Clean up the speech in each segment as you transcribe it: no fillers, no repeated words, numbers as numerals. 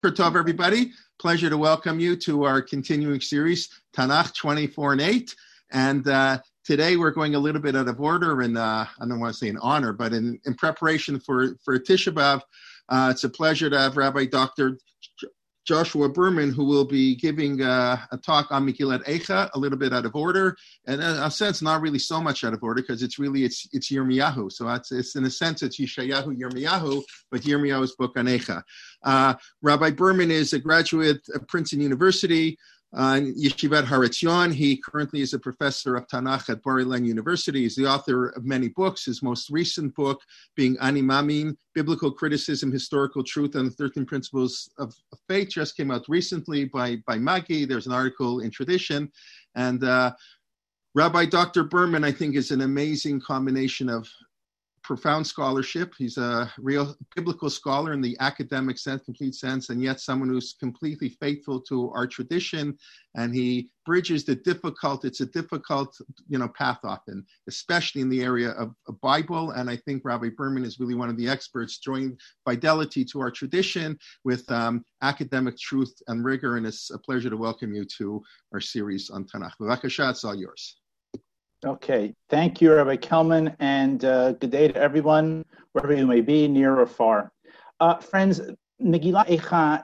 Tov, everybody. Pleasure to welcome you to our continuing series, Tanakh 24 and 8. And today we're going a little bit out of order, and I don't want to say in honor, but in preparation for Tisha B'Av. It's a pleasure to have Rabbi Dr. Joshua Berman, who will be giving a talk on Megillat Eicha, a little bit out of order, and in a sense, not really so much out of order, because it's Yirmiyahu. So it's in a sense, it's Yeshayahu Yirmiyahu, but Yirmiyahu's book on Eicha. Rabbi Berman is a graduate of Princeton University, Yeshivat Har Etzion. He currently is a professor of Tanakh at Bar Ilan University. He's the author of many books. His most recent book being Ani Mamim, Biblical Criticism, Historical Truth, and the 13 Principles of Faith, just came out recently by Maggie. There's an article in Tradition. And Rabbi Dr. Berman, I think, is an amazing combination of profound scholarship. He's a real biblical scholar in the academic sense, complete sense, and yet someone who's completely faithful to our tradition. And he bridges the difficult. It's a difficult, path often, especially in the area of Bible. And I think Rabbi Berman is really one of the experts, drawing fidelity to our tradition with academic truth and rigor. And it's a pleasure to welcome you to our series on Tanakh. B'vakasha, it's all yours. Okay, thank you, Rabbi Kelman, and good day to everyone, wherever you may be, near or far. Friends, Megillat Eicha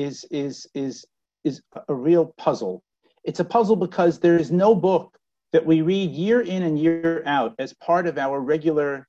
is a real puzzle. It's a puzzle because there is no book that we read year in and year out as part of our regular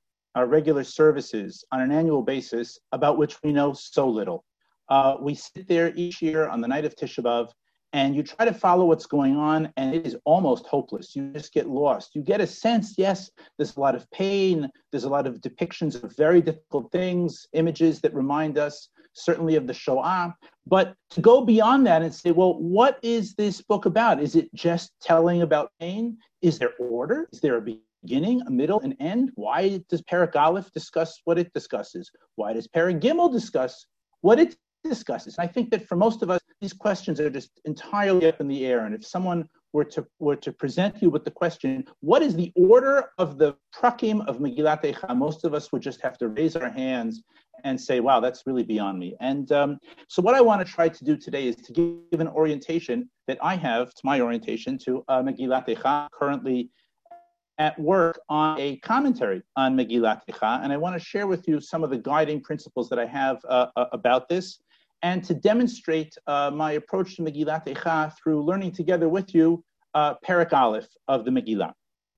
services on an annual basis about which we know so little. We sit there each year on the night of Tisha B'Av, and you try to follow what's going on, and it is almost hopeless. You just get lost. You get a sense, yes, there's a lot of pain, there's a lot of depictions of very difficult things, images that remind us certainly of the Shoah, but to go beyond that and say, well, what is this book about? Is it just telling about pain? Is there order? Is there a beginning, a middle, an end? Why does Perek Aleph discuss what it discusses? Why does Perek Gimel discuss what it discusses? I think that for most of us, these questions are just entirely up in the air. And if someone were to present you with the question, what is the order of the prakim of Megillat Eicha? Most of us would just have to raise our hands and say, wow, that's really beyond me. And so what I want to try to do today is to give an orientation that I have, it's my orientation to Megillat Eicha, currently at work on a commentary on Megillat Eicha. And I want to share with you some of the guiding principles that I have about this, and to demonstrate my approach to Megillat Eicha through learning together with you Perek Aleph of the Megillah.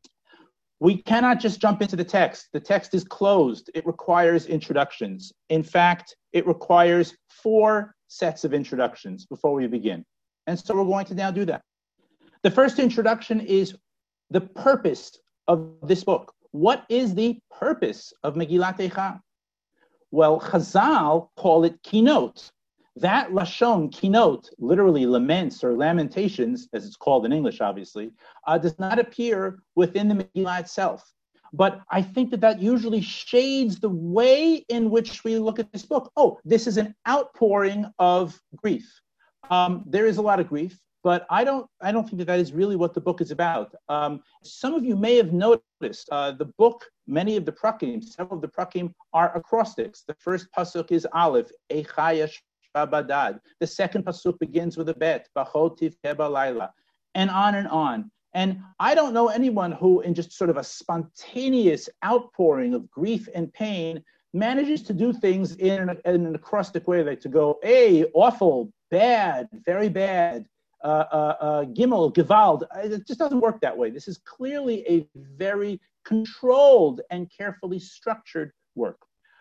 We cannot just jump into the text. The text is closed. It requires introductions. In fact, it requires 4 sets of introductions before we begin. And so we're going to now do that. The first introduction is the purpose of this book. What is the purpose of Megillat Eicha? Well, Chazal call it kinot. That lashon, kinot, literally laments or lamentations, as it's called in English, obviously, does not appear within the Megillah itself. But I think that usually shades the way in which we look at this book. Oh, this is an outpouring of grief. There is a lot of grief, but I don't think that is really what the book is about. Some of you may have noticed the book, many of the prakim, several of the prakim are acrostics. The first pasuk is Aleph, Eicha Badad. The second pasuk begins with a bet, Bachotiv Keba Laila, and on and on. And I don't know anyone who, in just sort of a spontaneous outpouring of grief and pain, manages to do things in an acrostic way, like to go, hey, awful, bad, very bad, Gimel, Gewalt. It just doesn't work that way. This is clearly a very controlled and carefully structured work.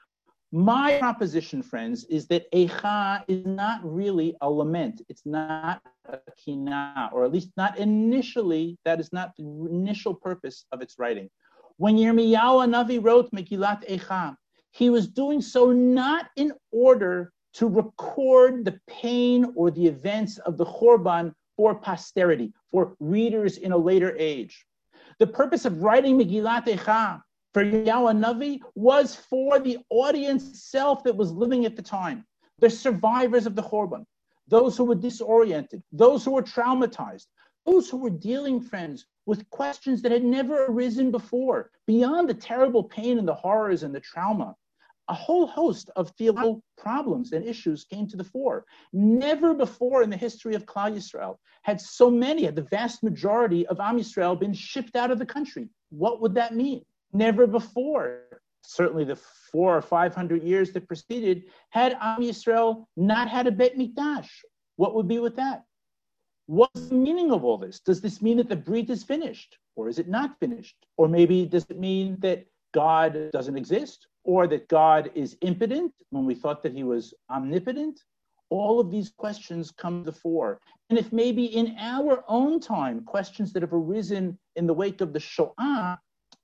My proposition, friends, is that Eicha is not really a lament. It's not a kina, or at least not initially. That is not the initial purpose of its writing. When Yirmiyahu Hanavi wrote Megillat Eicha, he was doing so not in order to record the pain or the events of the Chorban for posterity, for readers in a later age. The purpose of writing Megillat Eicha for Yirmiyahu Hanavi was for the audience itself that was living at the time, the survivors of the Chorban, those who were disoriented, those who were traumatized, those who were dealing, friends, with questions that had never arisen before, beyond the terrible pain and the horrors and the trauma. a whole host of theological problems and issues came to the fore. Never before in the history of Klal Yisrael had the vast majority of Am Yisrael been shipped out of the country. What would that mean? Never before, certainly the 400 or 500 years that preceded, had Am Yisrael not had a Beit Mikdash. What would be with that? What's the meaning of all this? Does this mean that the Brit is finished? Or is it not finished? Or maybe does it mean that God doesn't exist? Or that God is impotent when we thought that he was omnipotent? All of these questions come to the fore. And if maybe in our own time, questions that have arisen in the wake of the Shoah,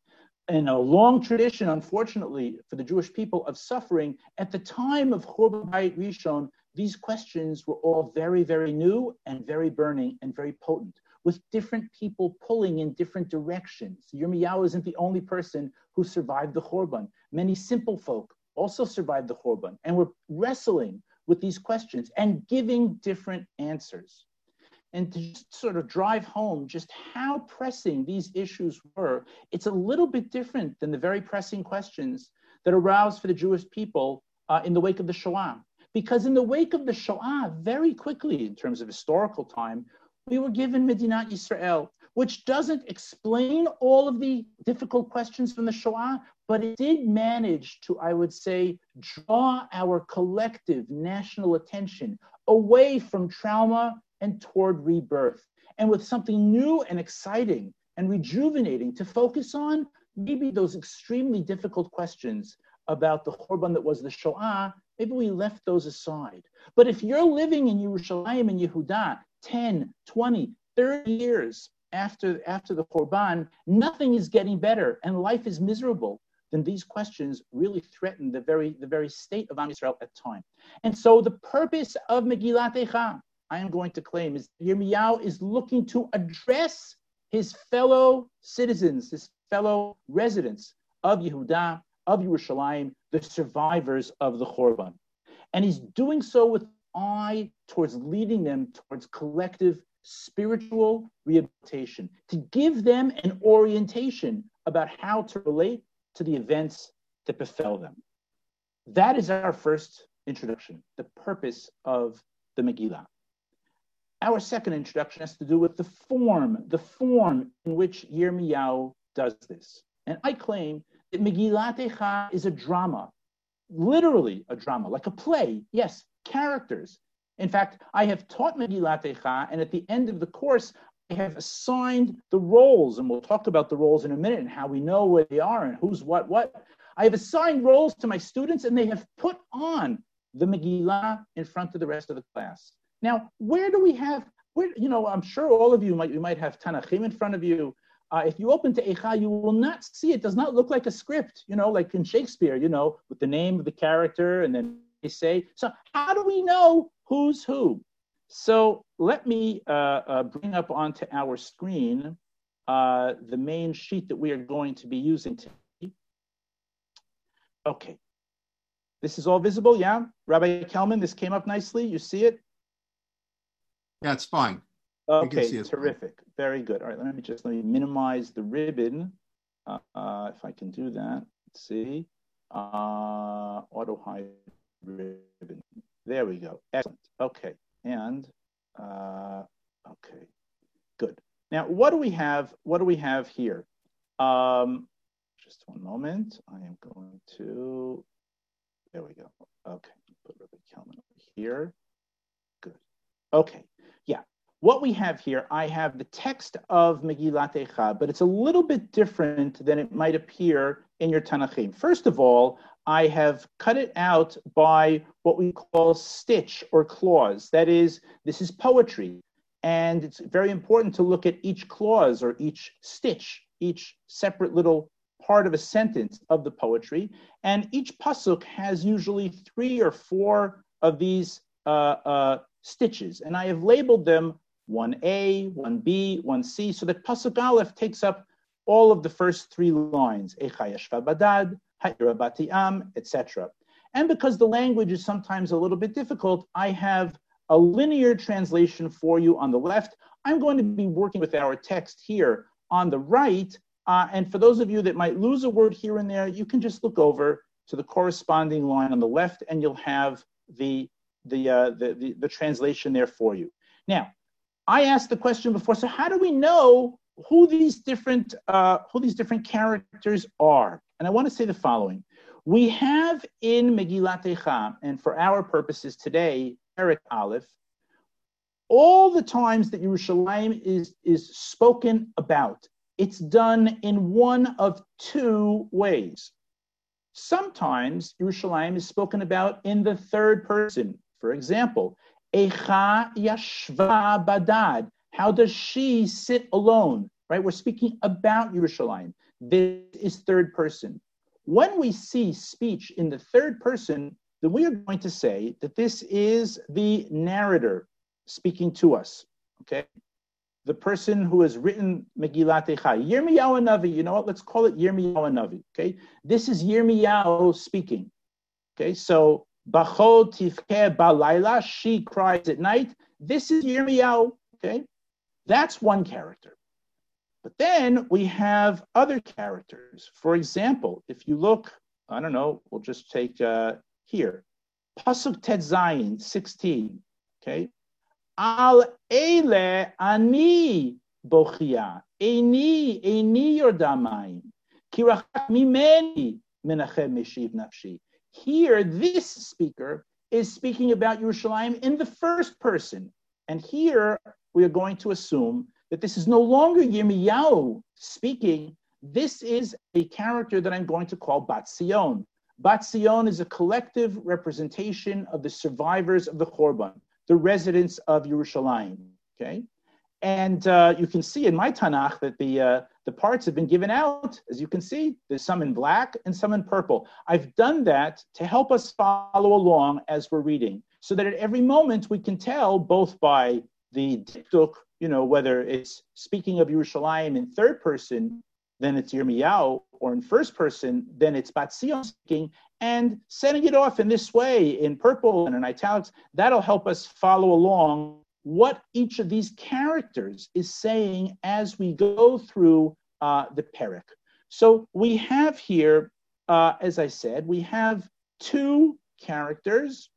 and a long tradition, unfortunately, for the Jewish people of suffering, at the time of Churban Bayit Rishon, these questions were all very, very new and very burning and very potent, with different people pulling in different directions. Yirmiyahu isn't the only person who survived the Churban. Many simple folk also survived the Churban and were wrestling with these questions and giving different answers. And to just sort of drive home just how pressing these issues were, it's a little bit different than the very pressing questions that aroused for the Jewish people in the wake of the Shoah. Because in the wake of the Shoah, very quickly, in terms of historical time, we were given Medinat Yisrael, which doesn't explain all of the difficult questions from the Shoah, but it did manage to, I would say, draw our collective national attention away from trauma and toward rebirth, and with something new and exciting and rejuvenating to focus on, maybe those extremely difficult questions about the Churban that was the Shoah, maybe we left those aside. But if you're living in Yerushalayim and Yehuda 10, 20, 30 years after the Churban, nothing is getting better and life is miserable, then these questions really threaten the very state of Am Yisrael at the time. And so the purpose of Megillat Eicha, I am going to claim, is Yirmiyahu is looking to address his fellow citizens, his fellow residents of Yehuda, of Yerushalayim, the survivors of the Churban. And he's doing so with eye towards leading them towards collective spiritual rehabilitation, to give them an orientation about how to relate to the events that befell them. That is our first introduction, the purpose of the Megillah. Our second introduction has to do with the form in which Yirmiyahu does this. And I claim that Megillat Eicha is a drama, literally a drama, like a play, yes, characters. In fact, I have taught Megillat Eicha, and at the end of the course, I have assigned the roles, and we'll talk about the roles in a minute and how we know where they are and who's what. I have assigned roles to my students, and they have put on the Megillah in front of the rest of the class. Now, I'm sure all of you might have Tanachim in front of you. If you open to Eicha, you will not see it. Does not look like a script, like in Shakespeare, with the name of the character and then they say. So how do we know who's who? So let me bring up onto our screen the main sheet that we are going to be using today. Okay. This is all visible, yeah? Rabbi Kelman, this came up nicely. You see it? Yeah, it's fine. Okay, terrific. Fine. Very good. All right, let me minimize the ribbon. If I can do that. Let's see. Auto hide ribbon. There we go. Excellent. Okay. And okay. Good. Now, what do we have? What do we have here? Just one moment. I am going to. There we go. Okay. Put Rabbi Kelman over here. Good. Okay. Yeah. What we have here, I have the text of Megillat Eicha, but it's a little bit different than it might appear in your Tanachim. First of all, I have cut it out by what we call stitch or clause. That is, this is poetry. And it's very important to look at each clause or each stitch, each separate little part of a sentence of the poetry. And each pasuk has usually 3 or 4 of these stitches. And I have labeled them 1A, 1B, 1C, so that pasuk aleph takes up all of the first 3 lines, Eicha yashva badad, ha'ira bati'am, etc. And because the language is sometimes a little bit difficult, I have a linear translation for you on the left. I'm going to be working with our text here on the right. And for those of you that might lose a word here and there, you can just look over to the corresponding line on the left, and you'll have the translation there for you. Now, I asked the question before, so how do we know who these different characters are? And I want to say the following. We have in Megillat Eicha, and for our purposes today, Perek Aleph, all the times that Yerushalayim is spoken about, it's done in one of two ways. Sometimes Yerushalayim is spoken about in the third person. For example, Eicha Yashva Badad. How does she sit alone? Right? We're speaking about Yerushalayim. This is third person. When we see speech in the third person, then we are going to say that this is the narrator speaking to us. Okay? The person who has written Megillat Eicha, Yirmiyahu Navi. You know what? Let's call it Yirmiyahu Navi. Okay? This is Yirmiyahu speaking. Okay? So, Bachol Tifkeh Balayla, she cries at night. This is Yirmiyahu. Okay? That's one character. But then we have other characters. For example, if you look, I don't know, we'll just take here, Pasuk Tet Zayin 16. Okay? Al ele ani bochia, eini yordamayim, kirachat mimeni menachem meshiv nafshi. Here, this speaker is speaking about Yerushalayim in the first person. And here, we are going to assume that this is no longer Yirmiyahu speaking. This is a character that I'm going to call Bat Sion. Bat Sion is a collective representation of the survivors of the Chorban, the residents of Yerushalayim. Okay, and you can see in my Tanakh that the parts have been given out. As you can see, there's some in black and some in purple. I've done that to help us follow along as we're reading, so that at every moment we can tell both by the diktuk, whether it's speaking of Yerushalayim in third person, then it's Yirmiyahu, or in first person, then it's Bat Sion speaking, and setting it off in this way, in purple and in italics. That'll help us follow along what each of these characters is saying as we go through the Perek. So we have here, as I said, we have two characters,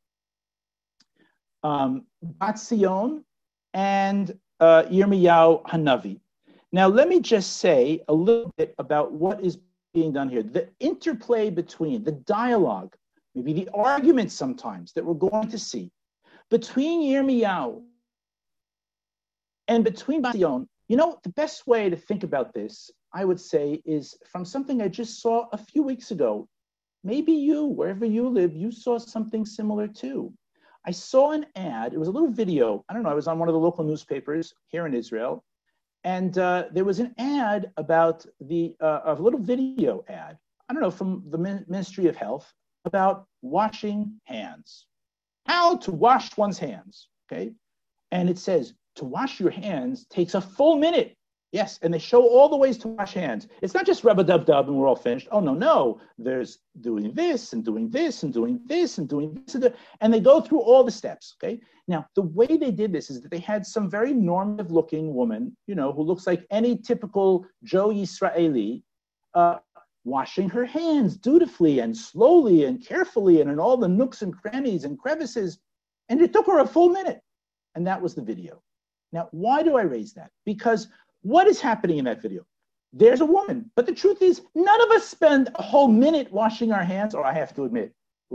Bat Sion and Yirmiyahu Hanavi. Now, let me just say a little bit about what is being done here. The interplay between the dialogue, maybe the arguments sometimes that we're going to see between Yirmiyahu and between Bat Sion. The best way to think about this, I would say, is from something I just saw a few weeks ago. Maybe you, wherever you live, you saw something similar too. I saw an ad. It was a little video. I don't know. I was on one of the local newspapers here in Israel. And there was an ad about a little video ad, I don't know, from the Ministry of Health about washing hands. How to wash one's hands, okay? And it says, to wash your hands takes a full minute. Yes, and they show all the ways to wash hands. It's not just rub-a-dub-dub and we're all finished. Oh, no. There's doing this and doing this and doing this and doing this. And they go through all the steps, okay? Now, the way they did this is that they had some very normative-looking woman, who looks like any typical Joe Yisraeli, washing her hands dutifully and slowly and carefully and in all the nooks and crannies and crevices. And it took her a full minute. And that was the video. Now, why do I raise that? Because what is happening in that video? There's a woman, but the truth is, none of us spend a whole minute washing our hands, or I have to admit,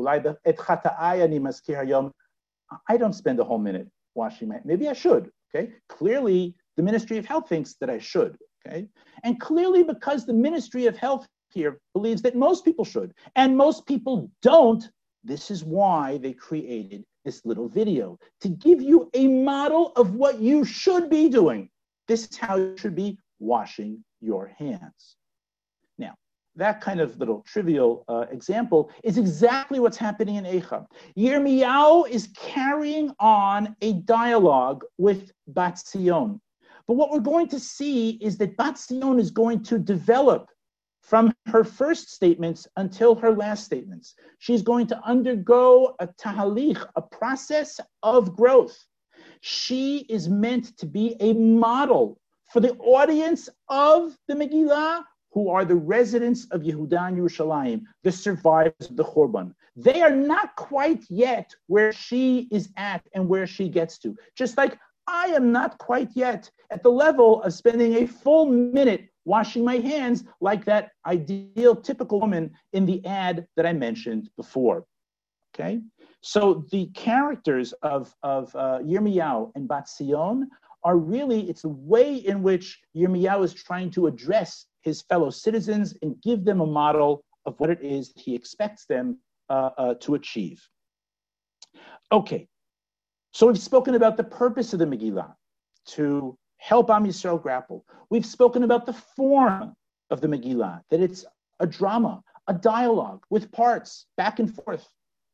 I don't spend a whole minute washing my hands. Maybe I should, okay? Clearly, the Ministry of Health thinks that I should, okay? And clearly, because the Ministry of Health here believes that most people should, and most people don't, this is why they created this little video, to give you a model of what you should be doing. This is how you should be washing your hands. Now, that kind of little trivial example is exactly what's happening in Eicha. Yirmiyahu is carrying on a dialogue with Bat Sion. But what we're going to see is that Bat Sion is going to develop from her first statements until her last statements. She's going to undergo a tahalich, a process of growth. She is meant to be a model for the audience of the Megillah who are the residents of Yehuda and Yerushalayim, the survivors of the Churban. They are not quite yet where she is at and where she gets to. Just like I am not quite yet at the level of spending a full minute washing my hands like that ideal, typical woman in the ad that I mentioned before. Okay? So the characters of Yirmiyahu and Bat Sion are really, it's the way in which Yirmiyahu is trying to address his fellow citizens and give them a model of what it is that he expects them to achieve. Okay, so we've spoken about the purpose of the Megillah, to help Am Yisrael grapple. We've spoken about the form of the Megillah, that it's a drama, a dialogue with parts, back and forth.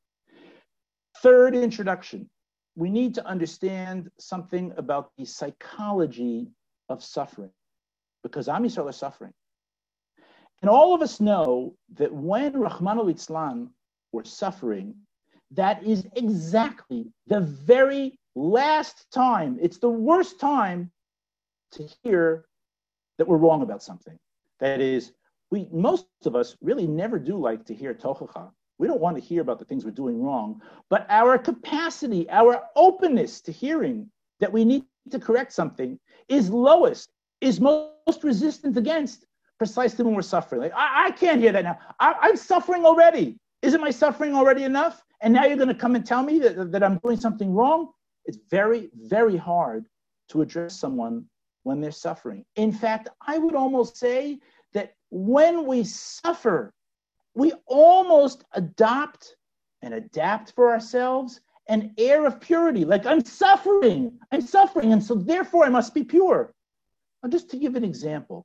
Third introduction, we need to understand something about the psychology of suffering, because Am Yisrael are suffering. And all of us know that when Rachmana litzlan were suffering, that is exactly the very last time, it's the worst time to hear that we're wrong about something. That is, most of us really never do like to hear tochacha. We don't want to hear about the things we're doing wrong, but our capacity, our openness to hearing that we need to correct something is lowest, is most resistant against precisely when we're suffering. Like, I can't hear that now. I'm suffering already. Isn't my suffering already enough? And now you're going to come and tell me that I'm doing something wrong? It's very, very hard to address someone when they're suffering. In fact, I would almost say that when we suffer, we almost adopt and adapt for ourselves an air of purity. Like, I'm suffering, and so therefore I must be pure. Now, just to give an example,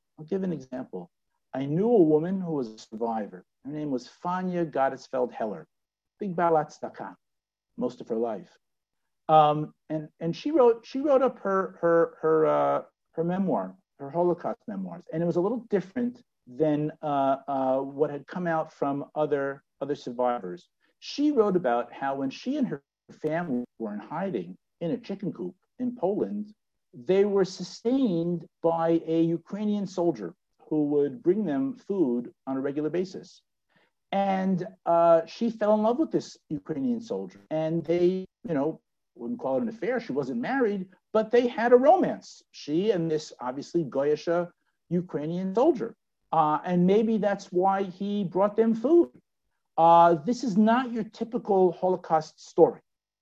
I knew a woman who was a survivor. Her name was Fanya Gottesfeld Heller, big Balat Tzedakah, most of her life. And she wrote up her memoir, her Holocaust memoirs, and it was a little different than what had come out from other survivors. She wrote about how when she and her family were in hiding in a chicken coop in Poland, they were sustained by a Ukrainian soldier who would bring them food on a regular basis. And she fell in love with this Ukrainian soldier. And they, wouldn't call it an affair. She wasn't married, but they had a romance. She and this obviously Goyisha Ukrainian soldier. And maybe that's why he brought them food. This is not your typical Holocaust story.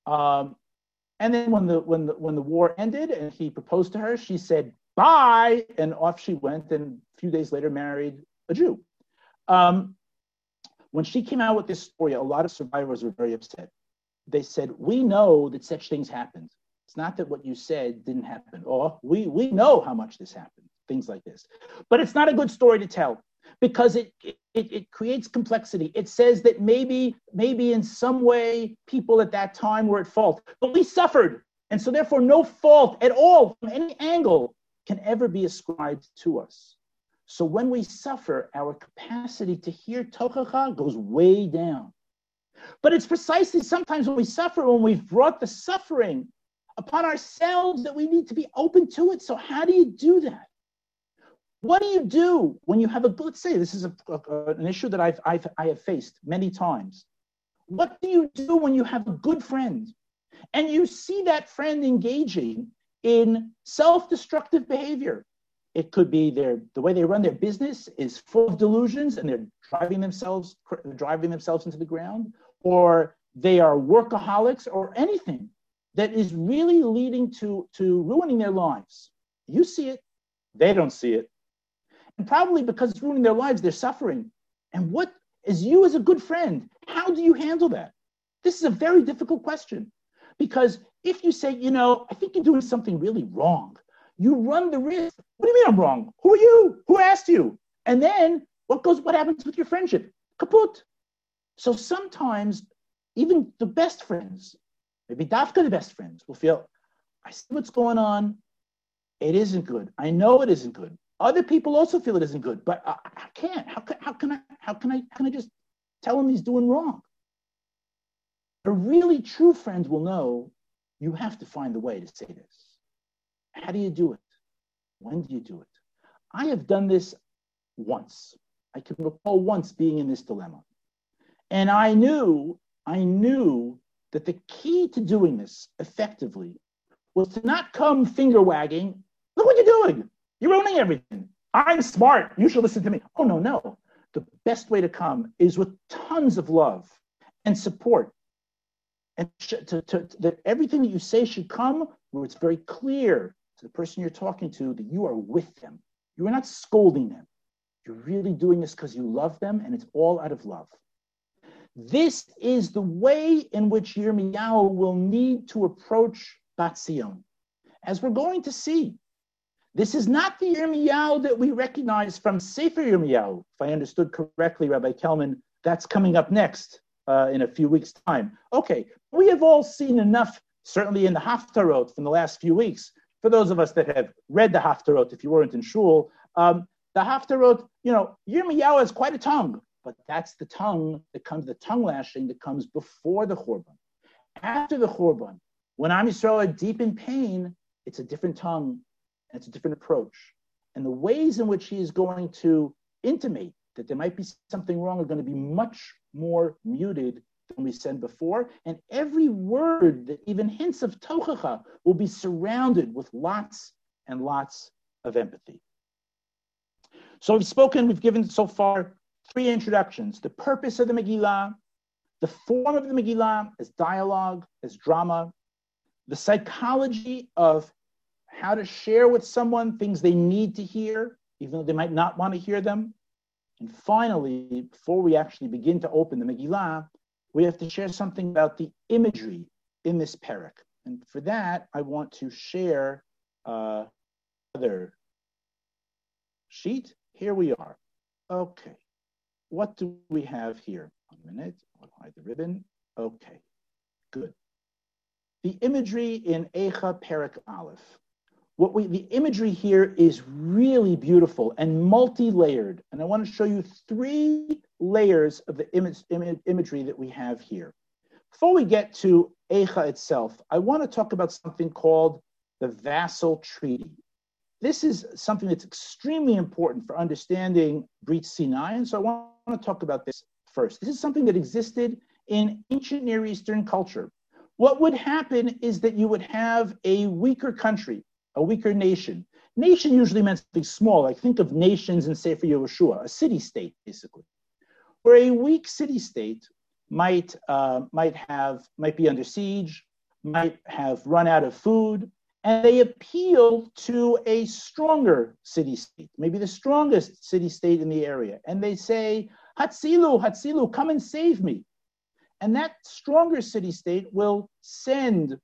And then when the war ended and he proposed to her, she said, bye, and off she went, and a few days later married a Jew. When she came out with this story, a lot of survivors were very upset. They said, we know that such things happened. It's not that what you said didn't happen. Or we know how much this happened, things like this. But it's not a good story to tell because it creates complexity. It says that maybe in some way people at that time were at fault, but we suffered. And so therefore no fault at all from any angle can ever be ascribed to us. So when we suffer, our capacity to hear tochacha goes way down. But it's precisely sometimes when we suffer, when we've brought the suffering upon ourselves, that we need to be open to it. So how do you do that? What do you do when you have let's say this is an issue that I have faced many times. What do you do when you have a good friend and you see that friend engaging in self-destructive behavior? It could be the way they run their business is full of delusions and they're driving themselves into the ground, or they are workaholics, or anything that is really leading to ruining their lives. You see it, they don't see it. And probably because it's ruining their lives, they're suffering. And what, as you as a good friend, how do you handle that? This is a very difficult question. Because if you say, I think you're doing something really wrong, you run the risk. What do you mean I'm wrong? Who are you? Who asked you? And then what happens with your friendship? Kaput. So sometimes even the best friends, maybe Dafka the best friends, will feel, I see what's going on. It isn't good. I know it isn't good. Other people also feel it isn't good, but I can't. How can I just tell him he's doing wrong? A really true friend will know you have to find a way to say this. How do you do it? When do you do it? I have done this once. I can recall once being in this dilemma. And I knew that the key to doing this effectively was to not come finger wagging. Look what you're doing. You're ruining everything. I'm smart. You should listen to me. Oh, no. The best way to come is with tons of love and support. And that everything that you say should come where it's very clear to the person you're talking to that you are with them. You are not scolding them. You're really doing this because you love them, and it's all out of love. This is the way in which Yirmiyahu will need to approach Bat Zion. As we're going to see, this is not the Yirmiyahu that we recognize from Sefer Yirmiyahu. If I understood correctly, Rabbi Kelman, that's coming up next in a few weeks' time. Okay, we have all seen enough, certainly in the Haftarot from the last few weeks. For those of us that have read the Haftarot, if you weren't in shul, the Haftarot, Yirmiyahu has quite a tongue, but that's the tongue that comes, the tongue lashing that comes before the Churban. After the Churban, when Am Yisrael are deep in pain, it's a different tongue, and it's a different approach. And the ways in which he is going to intimate that there might be something wrong are going to be much more muted than we said before. And every word that even hints of tochacha will be surrounded with lots and lots of empathy. So we've given so far 3 introductions: the purpose of the Megillah, the form of the Megillah as dialogue, as drama, the psychology of how to share with someone things they need to hear, even though they might not want to hear them. And finally, before we actually begin to open the Megillah, we have to share something about the imagery in this parak. And for that, I want to share another sheet. Here we are. Okay. What do we have here? 1 minute. I'll hide the ribbon. Okay. Good. The imagery in Eicha Parak Aleph. The imagery here is really beautiful and multi-layered. And I want to show you 3 layers of the imagery that we have here. Before we get to Eicha itself, I want to talk about something called the Vassal Treaty. This is something that's extremely important for understanding Brit Sinai, and so I want to talk about this first. This is something that existed in ancient Near Eastern culture. What would happen is that you would have a weaker country, a weaker nation. Nation usually meant something small, like think of nations in Sefer Yehoshua, a city-state, basically. Where a weak city-state might be under siege, might have run out of food, and they appeal to a stronger city-state, maybe the strongest city-state in the area, and they say, Hatzilu, Hatzilu, come and save me. And that stronger city-state will send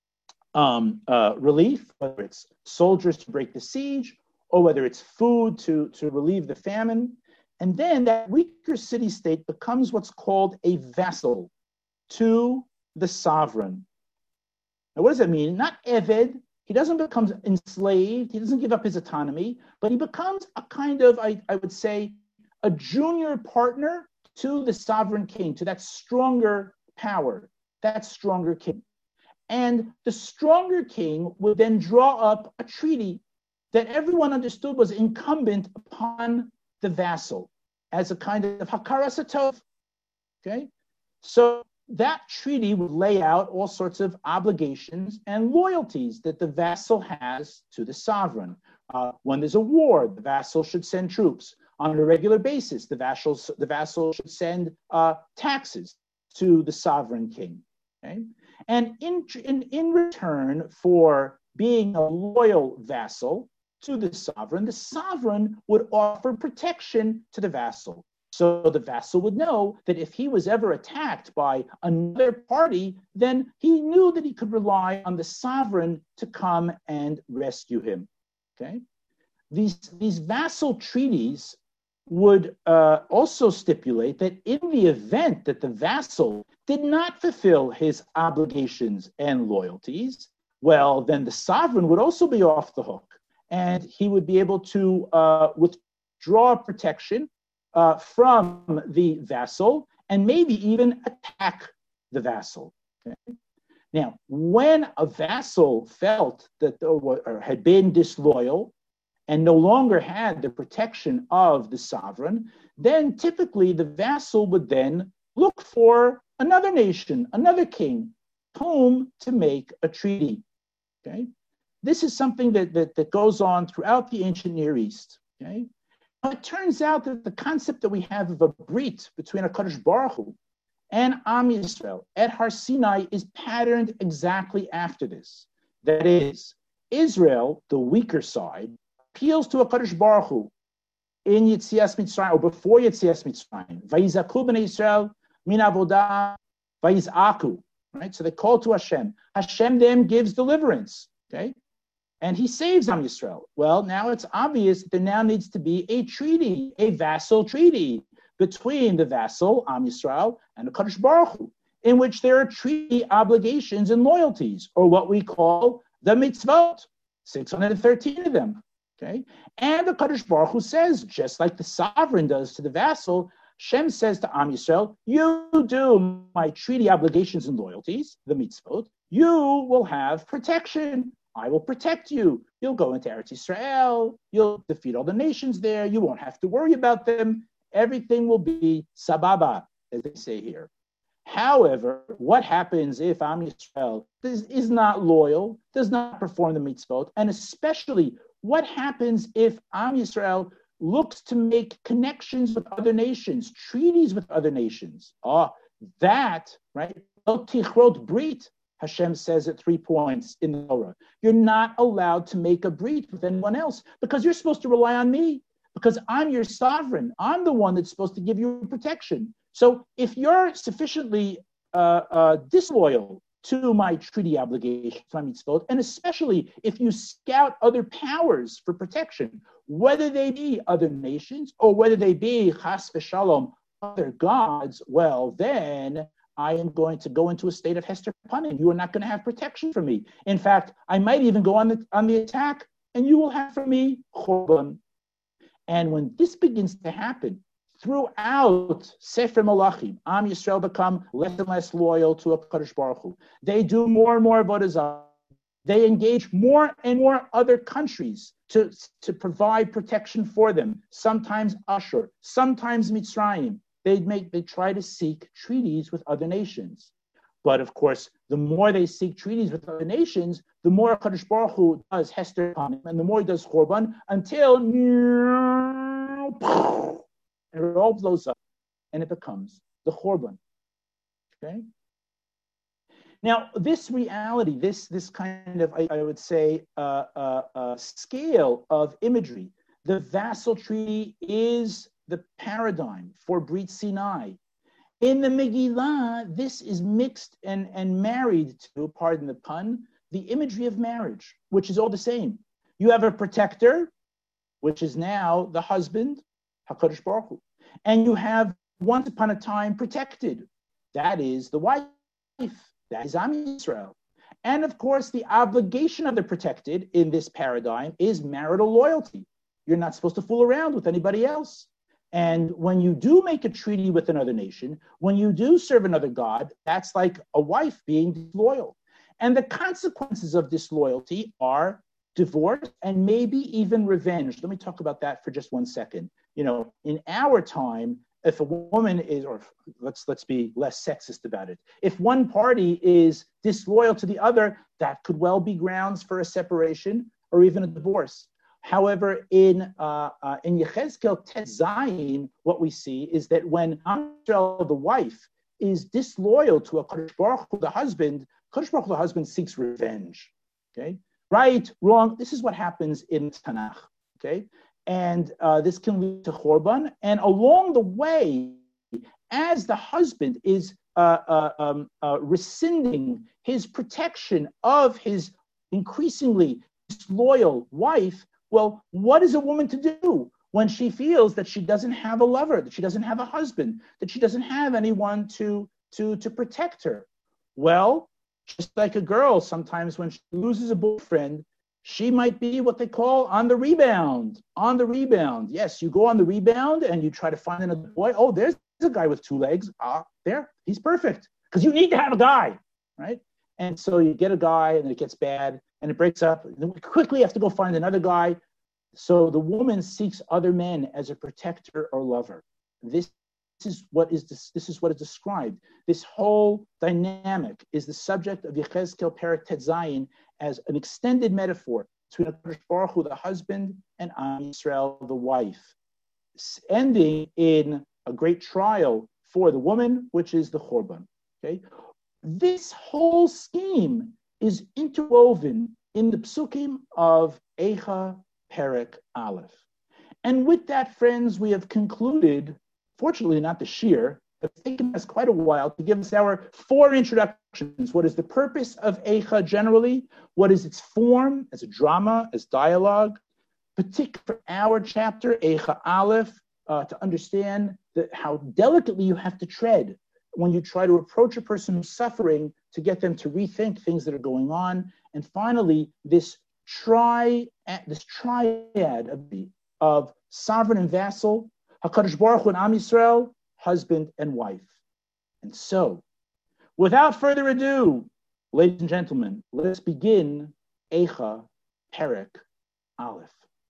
relief, whether it's soldiers to break the siege, or whether it's food to relieve the famine. And then that weaker city-state becomes what's called a vassal to the sovereign. Now, what does that mean? Not Eved. He doesn't become enslaved. He doesn't give up his autonomy, but he becomes a kind of, I would say, a junior partner to the sovereign king, to that stronger power, that stronger king. And the stronger king would then draw up a treaty that everyone understood was incumbent upon the vassal as a kind of hakaras hatov. Okay? So that treaty would lay out all sorts of obligations and loyalties that the vassal has to the sovereign. When there's a war, the vassal should send troops. On a regular basis, the vassal should send taxes to the sovereign king. Okay? And in return for being a loyal vassal to the sovereign would offer protection to the vassal. So the vassal would know that if he was ever attacked by another party, then he knew that he could rely on the sovereign to come and rescue him. Okay? These vassal treaties would also stipulate that in the event that the vassal did not fulfill his obligations and loyalties, well, then the sovereign would also be off the hook, and he would be able to withdraw protection from the vassal and maybe even attack the vassal. Okay? Now, when a vassal felt that or had been disloyal and no longer had the protection of the sovereign, then typically the vassal would then look for another nation, another king, whom to make a treaty. Okay, this is something that goes on throughout the ancient Near East. Okay, it turns out that the concept that we have of a brit between HaKadosh Baruch Hu and Am Yisrael at Har Sinai is patterned exactly after this. That is, Israel, the weaker side, appeals to HaKadosh Baruch Hu in Yetzias Mitzrayim, or before Yetzias Mitzrayim. Vayizaku b'nei Yisrael min avodah vayizaku. Right? So they call to Hashem. Hashem then gives deliverance. Okay? And he saves Am Yisrael. Well, now it's obvious that there now needs to be a treaty, a vassal treaty between the vassal, Am Yisrael, and the HaKadosh Baruch Hu, in which there are treaty obligations and loyalties, or what we call the mitzvot, 613 of them. Okay? And the HaKadosh Baruch Hu says, just like the sovereign does to the vassal, Shem says to Am Yisrael, you do my treaty obligations and loyalties, the mitzvot, you will have protection. I will protect you. You'll go into Eretz Yisrael. You'll defeat all the nations there. You won't have to worry about them. Everything will be sababa, as they say here. However, what happens if Am Yisrael is not loyal, does not perform the mitzvot, and especially what happens if Am Yisrael looks to make connections with other nations, treaties with other nations? That, right? Tichrot brit, Hashem says at 3 points in the Torah. You're not allowed to make a brit with anyone else because you're supposed to rely on me, because I'm your sovereign. I'm the one that's supposed to give you protection. So if you're sufficiently disloyal to my treaty obligations, my mitzvot, and especially if you scout other powers for protection, whether they be other nations or whether they be chas v'shalom, other gods, well, then I am going to go into a state of hester panim. You are not going to have protection from me. In fact, I might even go on the attack, and you will have from me churban. And when this begins to happen throughout Sefer Malachim, Am Yisrael become less and less loyal to HaKadosh Baruch Hu. They do more and more avodah zarah. They engage more and more other countries to provide protection for them. Sometimes Ashur, sometimes Mitzrayim. They try to seek treaties with other nations. But of course, the more they seek treaties with other nations, the more HaKadosh Baruch Hu does hester panim, and the more he does churban, until and it all blows up, and it becomes the churban. Okay. Now, this reality, this kind of, I would say, scale of imagery, the vassal treaty is the paradigm for Brit Sinai. In the Megillah, this is mixed and married to, pardon the pun, the imagery of marriage, which is all the same. You have a protector, which is now the husband, HaKadosh Baruch Hu. And you have, once upon a time, protected. That is the wife. That is Am Yisrael. And of course, the obligation of the protected in this paradigm is marital loyalty. You're not supposed to fool around with anybody else. And when you do make a treaty with another nation, when you do serve another god, that's like a wife being disloyal. And the consequences of disloyalty are divorce and maybe even revenge. Let me talk about that for just 1 second. You know, in our time, if a woman is, or let's be less sexist about it, if one party is disloyal to the other, that could well be grounds for a separation or even a divorce. However, in Yechezkel Tet Zayin, what we see is that when Am, the wife, is disloyal to a HaKadosh Baruch Hu, the husband, HaKadosh Baruch Hu, the husband, seeks revenge. Okay, right, wrong. This is what happens in Tanakh. Okay, and this can lead to churban. And along the way, as the husband is rescinding his protection of his increasingly disloyal wife, well, what is a woman to do when she feels that she doesn't have a lover, that she doesn't have a husband, that she doesn't have anyone to protect her? Well, just like a girl, sometimes when she loses a boyfriend, she might be what they call on the rebound. On the rebound. Yes, you go on the rebound and you try to find another boy. Oh, there's a guy with 2 legs. There, he's perfect. Because you need to have a guy, right? And so you get a guy and it gets bad and it breaks up. And then we quickly have to go find another guy. So the woman seeks other men as a protector or lover. This is what is described. This whole dynamic is the subject of Yechezkel Perek Tet Zayin as an extended metaphor between HaKadosh Baruch Hu, the husband, and Am Yisrael, the wife, ending in a great trial for the woman, which is the Chorban. Okay, this whole scheme is interwoven in the psukim of Eicha Perek Aleph. And with that, friends, we have concluded, fortunately not the shir, but it's taken us quite a while to give us our 4 introductions. What is the purpose of Eicha generally? What is its form as a drama, as dialogue? Particularly for our chapter, Eicha Aleph, to understand how delicately you have to tread when you try to approach a person who's suffering to get them to rethink things that are going on. And finally, this triad of sovereign and vassal, HaKadosh Baruch Hu and Am Yisrael, husband and wife. And so, without further ado, ladies and gentlemen, let's begin Eicha Perek Aleph.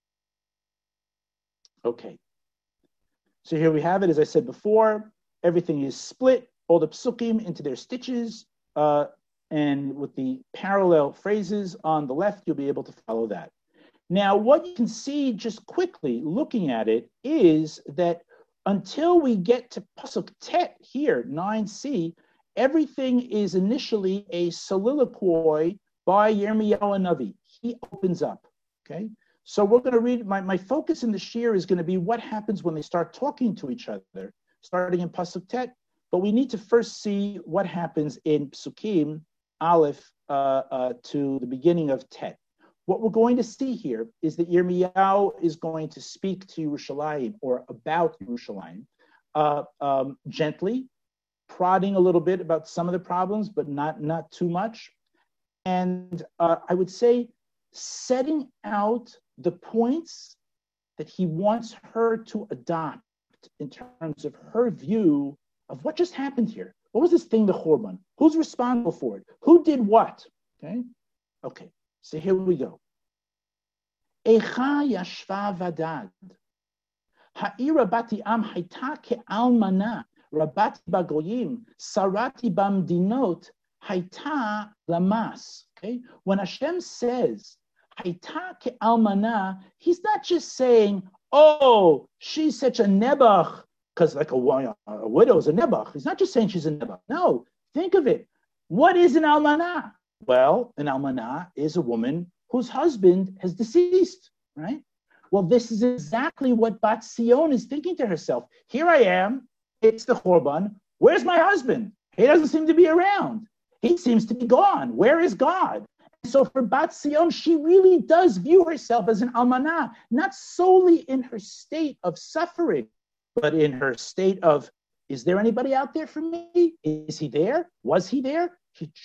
Okay. So here we have it, as I said before, everything is split, all the psukim into their stitches, and with the parallel phrases on the left, you'll be able to follow that. Now, what you can see just quickly looking at it is that until we get to Pasuk Tet here, 9c, everything is initially a soliloquy by Yirmiyahu Hanavi. He opens up, okay? So we're going to read, my focus in the shir is going to be what happens when they start talking to each other, starting in Pasuk Tet, but we need to first see what happens in Psukim Aleph to the beginning of Tet. What we're going to see here is that Yirmiyahu is going to speak to Yerushalayim or about Yerushalayim gently, prodding a little bit about some of the problems, but not too much. And I would say setting out the points that he wants her to adopt in terms of her view of what just happened here. What was this thing, the Chorban? Who's responsible for it? Who did what? Okay. So here we go. Eicha yashva vadad. Ha'ira bati am hayta ke'almana. Rabati bagoyim. Sarati bamdinot. Hayta lamas. Okay? When Hashem says hayta ke'almana, he's not just saying, oh, she's such a nebuch, because like a widow is a nebuch. He's not just saying she's a nebuch. No, think of it. What is an almanah? Well, an almanah is a woman whose husband has deceased, right? Well, this is exactly what Bat Sion is thinking to herself. Here I am, it's the Chorban. Where's my husband? He doesn't seem to be around. He seems to be gone. Where is God? So for Bat Sion, she really does view herself as an almanah, not solely in her state of suffering, but in her state of, is there anybody out there for me? Is he there? Was he there?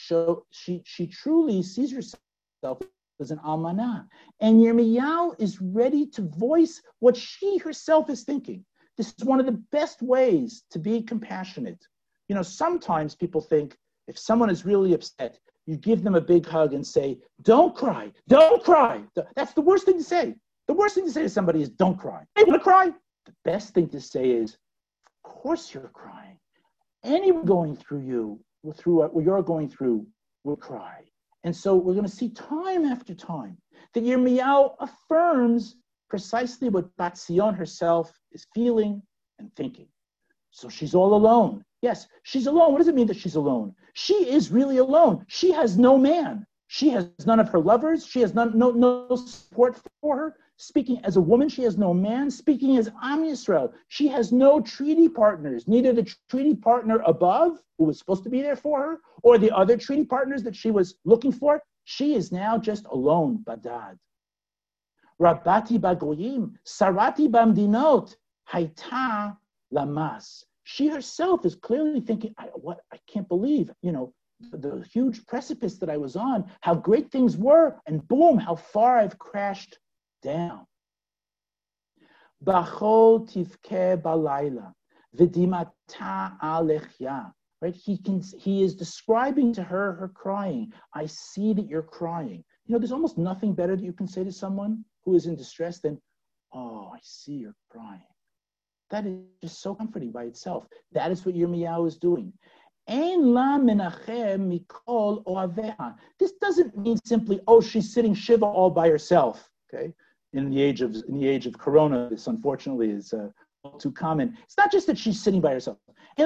She truly sees herself as an almanah. And Yirmiyahu is ready to voice what she herself is thinking. This is one of the best ways to be compassionate. You know, sometimes people think if someone is really upset, you give them a big hug and say, don't cry, don't cry. That's the worst thing to say. The worst thing to say to somebody is, don't cry. Hey, want to cry? The best thing to say is, of course you're crying. Anyone going through what you're going through will cry. And so we're going to see time after time that Yirmiyahu affirms precisely what Bat Sion herself is feeling and thinking. So she's all alone. Yes, she's alone. What does it mean that she's alone? She is really alone. She has no man. She has none of her lovers. She has no support for her. Speaking as a woman, she has no man. Speaking as Am Yisrael, she has no treaty partners, neither the treaty partner above, who was supposed to be there for her, or the other treaty partners that she was looking for. She is now just alone, badad. Rabati bagoyim, sarati bamdinot, hayta lamas. She herself is clearly thinking, I can't believe, the huge precipice that I was on, how great things were, and boom, how far I've crashed down. Bachol tivke balayla, v'dimata alechya. Right? He is describing to her crying. I see that you're crying. There's almost nothing better that you can say to someone who is in distress than, Oh, I see you're crying. That is just so comforting by itself. That is what Yirmiyahu is doing. This doesn't mean simply, oh, she's sitting shiva all by herself. Okay, in the age of Corona, this unfortunately is all too common. It's not just that she's sitting by herself.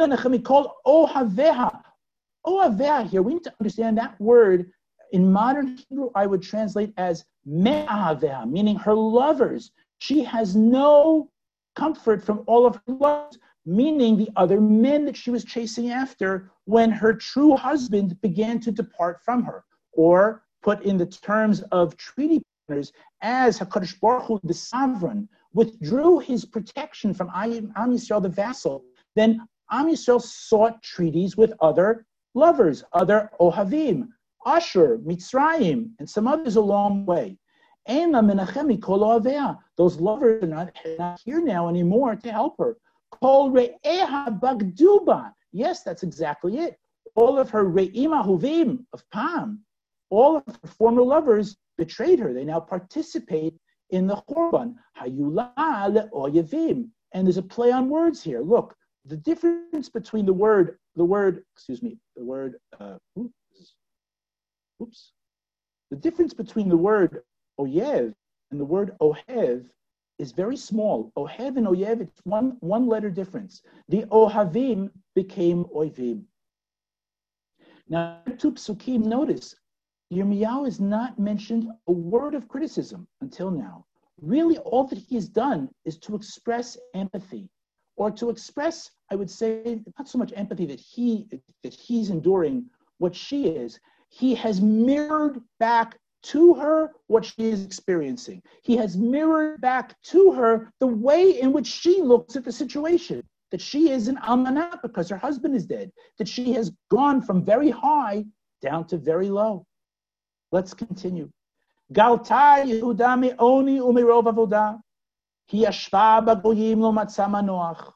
Ohaveh here, we need to understand that word. In modern Hebrew, I would translate as me'ahaveh, meaning her lovers. She has no comfort from all of her lovers, meaning the other men that she was chasing after when her true husband began to depart from her. Or put in the terms of treaty partners, as HaKadosh Baruch Hu, the sovereign, withdrew his protection from Am Yisrael, the vassal, then Am Yisrael sought treaties with other lovers, other Ohavim, Ashur, Mitzrayim, and some others along the way. Those lovers are not here now anymore to help her. Yes, that's exactly it. All of her Re'im Ahuvim of Pam, all of her former lovers betrayed her. They now participate in the Chorban. And there's a play on words here. Look, the difference between the word oyev and the word ohev is very small. Ohev and oyev, it's one letter difference. The ohavim became oivim. Now, two psukim, notice, Yirmiyahu has not mentioned a word of criticism until now. Really, all that he has done is to express empathy, or to express, I would say, not so much empathy that he's enduring what she is. He has mirrored back to her what she is experiencing. He has mirrored back to her the way in which she looks at the situation, that she is an almanah because her husband is dead, that she has gone from very high down to very low. Let's continue. Galta Yehuda me'oni u'mirov avoda, hi yashva b'goyim lo matza manoach.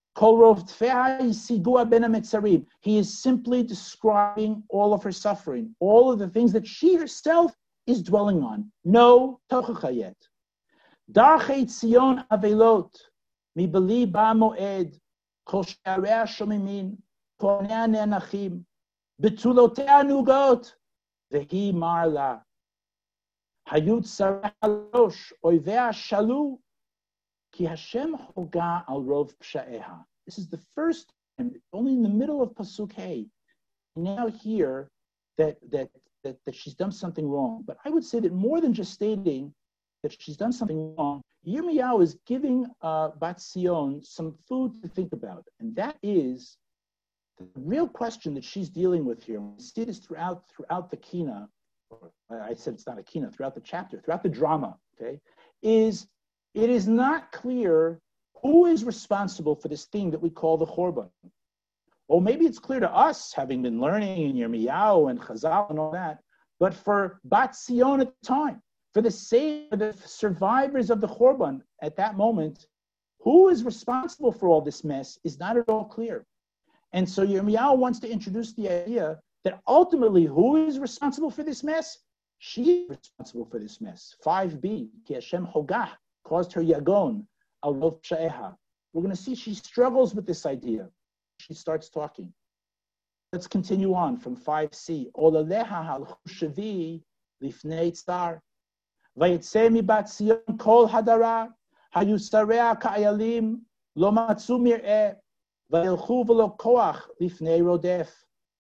He is simply describing all of her suffering, all of the things that she herself is dwelling on. No tochacha yet. Darchei Tzion avelot, mibeli ba moed, kol she'area shomimin, kornea ne'anachim, betulotea nugot, vehi marla. Hayut sareh halosh, oivea shalu, Ki Hashem hoga al rov psha'eha. This is the first time, only in the middle of Pasuk Hey. Now hear that she's done something wrong. But I would say that more than just stating that she's done something wrong, Yirmiyahu is giving Bat Sion some food to think about. And that is the real question that she's dealing with here. We see this throughout the Kina, or I said it's not a Kina, throughout the chapter, throughout the drama, okay, it is not clear who is responsible for this thing that we call the Chorban. Or maybe it's clear to us, having been learning in Yirmiyahu and Chazal and all that, but for Bat Sion at the time, for the survivors of the Chorban at that moment, who is responsible for all this mess is not at all clear. And so Yirmiyahu wants to introduce the idea that ultimately who is responsible for this mess? She is responsible for this mess. 5b, Ki Hashem Hogah, caused her yagon, al rov psha'eha. We're going to see she struggles with this idea. She starts talking. Let's continue on from 5c. Olaleha halchu shavi lifnei tzar. Vayetze mi bat Sion kol hadara. Hayusarea ka'ayalim lo matzu mir'eh. Vayelchu v'lo koach lifnei rodef.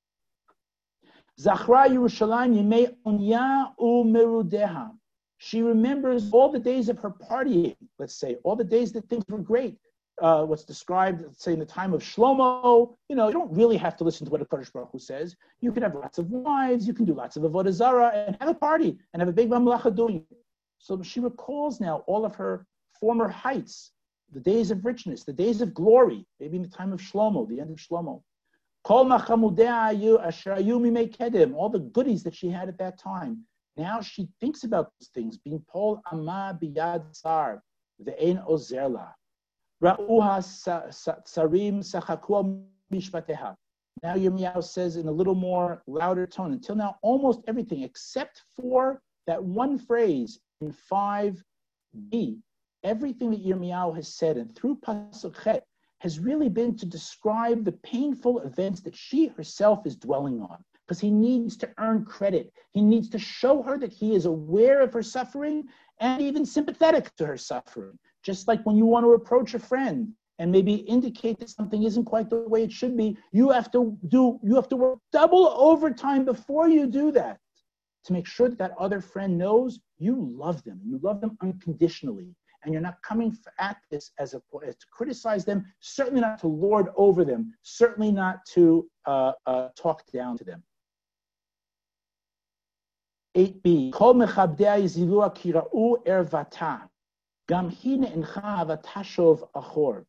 Zachra Yerushalayim yimei onya u'merudeha. She remembers all the days of her partying, let's say, all the days that things were great. What's described, let's say, in the time of Shlomo. You don't really have to listen to what HaKadosh Baruch Hu says. You can have lots of wives, you can do lots of avodah zarah, and have a party, and have a big mamlacha doing it. So she recalls now all of her former heights, the days of richness, the days of glory, maybe in the time of Shlomo, the end of Shlomo. Kol machamudea asher hayu mimei kedem, all the goodies that she had at that time. Now she thinks about these things, being pol amma biyad sar, ve'en ozerla. Ra'uha sarim sachakua mishpateha. Now Yirmiyahu says in a little more louder tone, until now almost everything except for that one phrase in 5b everything that Yirmiyahu has said, and through Pasuk Chet, has really been to describe the painful events that she herself is dwelling on. Because he needs to earn credit. He needs to show her that he is aware of her suffering and even sympathetic to her suffering. Just like when you want to approach a friend and maybe indicate that something isn't quite the way it should be, you have to work double overtime before you do that to make sure that that other friend knows you love them. You love them unconditionally. And you're not coming at this as to criticize them, certainly not to lord over them, certainly not to talk down to them. 8b, Kol mechabdei zilua kira'u ervata, gam hi ne'encha avatashov achor.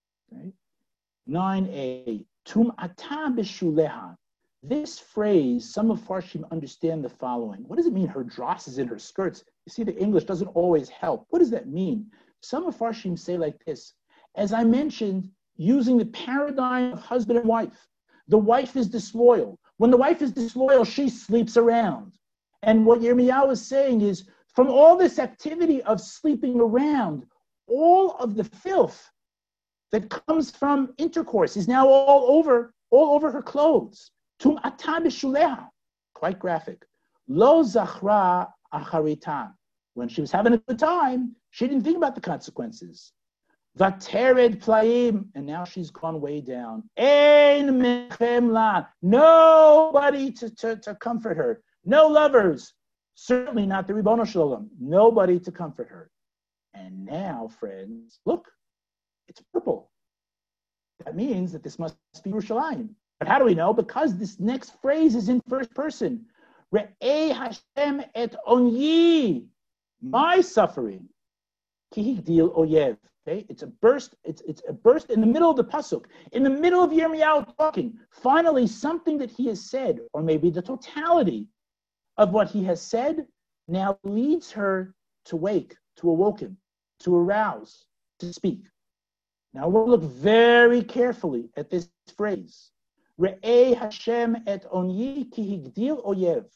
9a, tum'ata b'shuleha. This phrase, some of Farshim understand the following. What does it mean, her dross is in her skirts? You see, the English doesn't always help. What does that mean? Some of Farshim say like this. As I mentioned, using the paradigm of husband and wife, the wife is disloyal. When the wife is disloyal, she sleeps around. And what Yirmiyahu is saying is, from all this activity of sleeping around, all of the filth that comes from intercourse is now all over her clothes. Tum atam b'shuleha, quite graphic. Lo zachra acharita. When she was having a good time, she didn't think about the consequences. Vatered playim, and now she's gone way down. Ein mechem la, nobody to comfort her. No lovers, certainly not the Ribono Shalom. Nobody to comfort her. And now, friends, look, it's purple. That means that this must be Yerushalayim. But how do we know? Because this next phrase is in first person. Re'eh Hashem et onyi, my suffering. Ki higdil oyev. Okay, it's a burst. It's a burst in the middle of the pasuk, in the middle of Yirmiyahu talking. Finally, something that he has said, or maybe the totality of what he has said, now leads her to wake, to awoken, to arouse, to speak. Now we'll look very carefully at this phrase. Re'eh Hashem et onyi ki higdil oyev.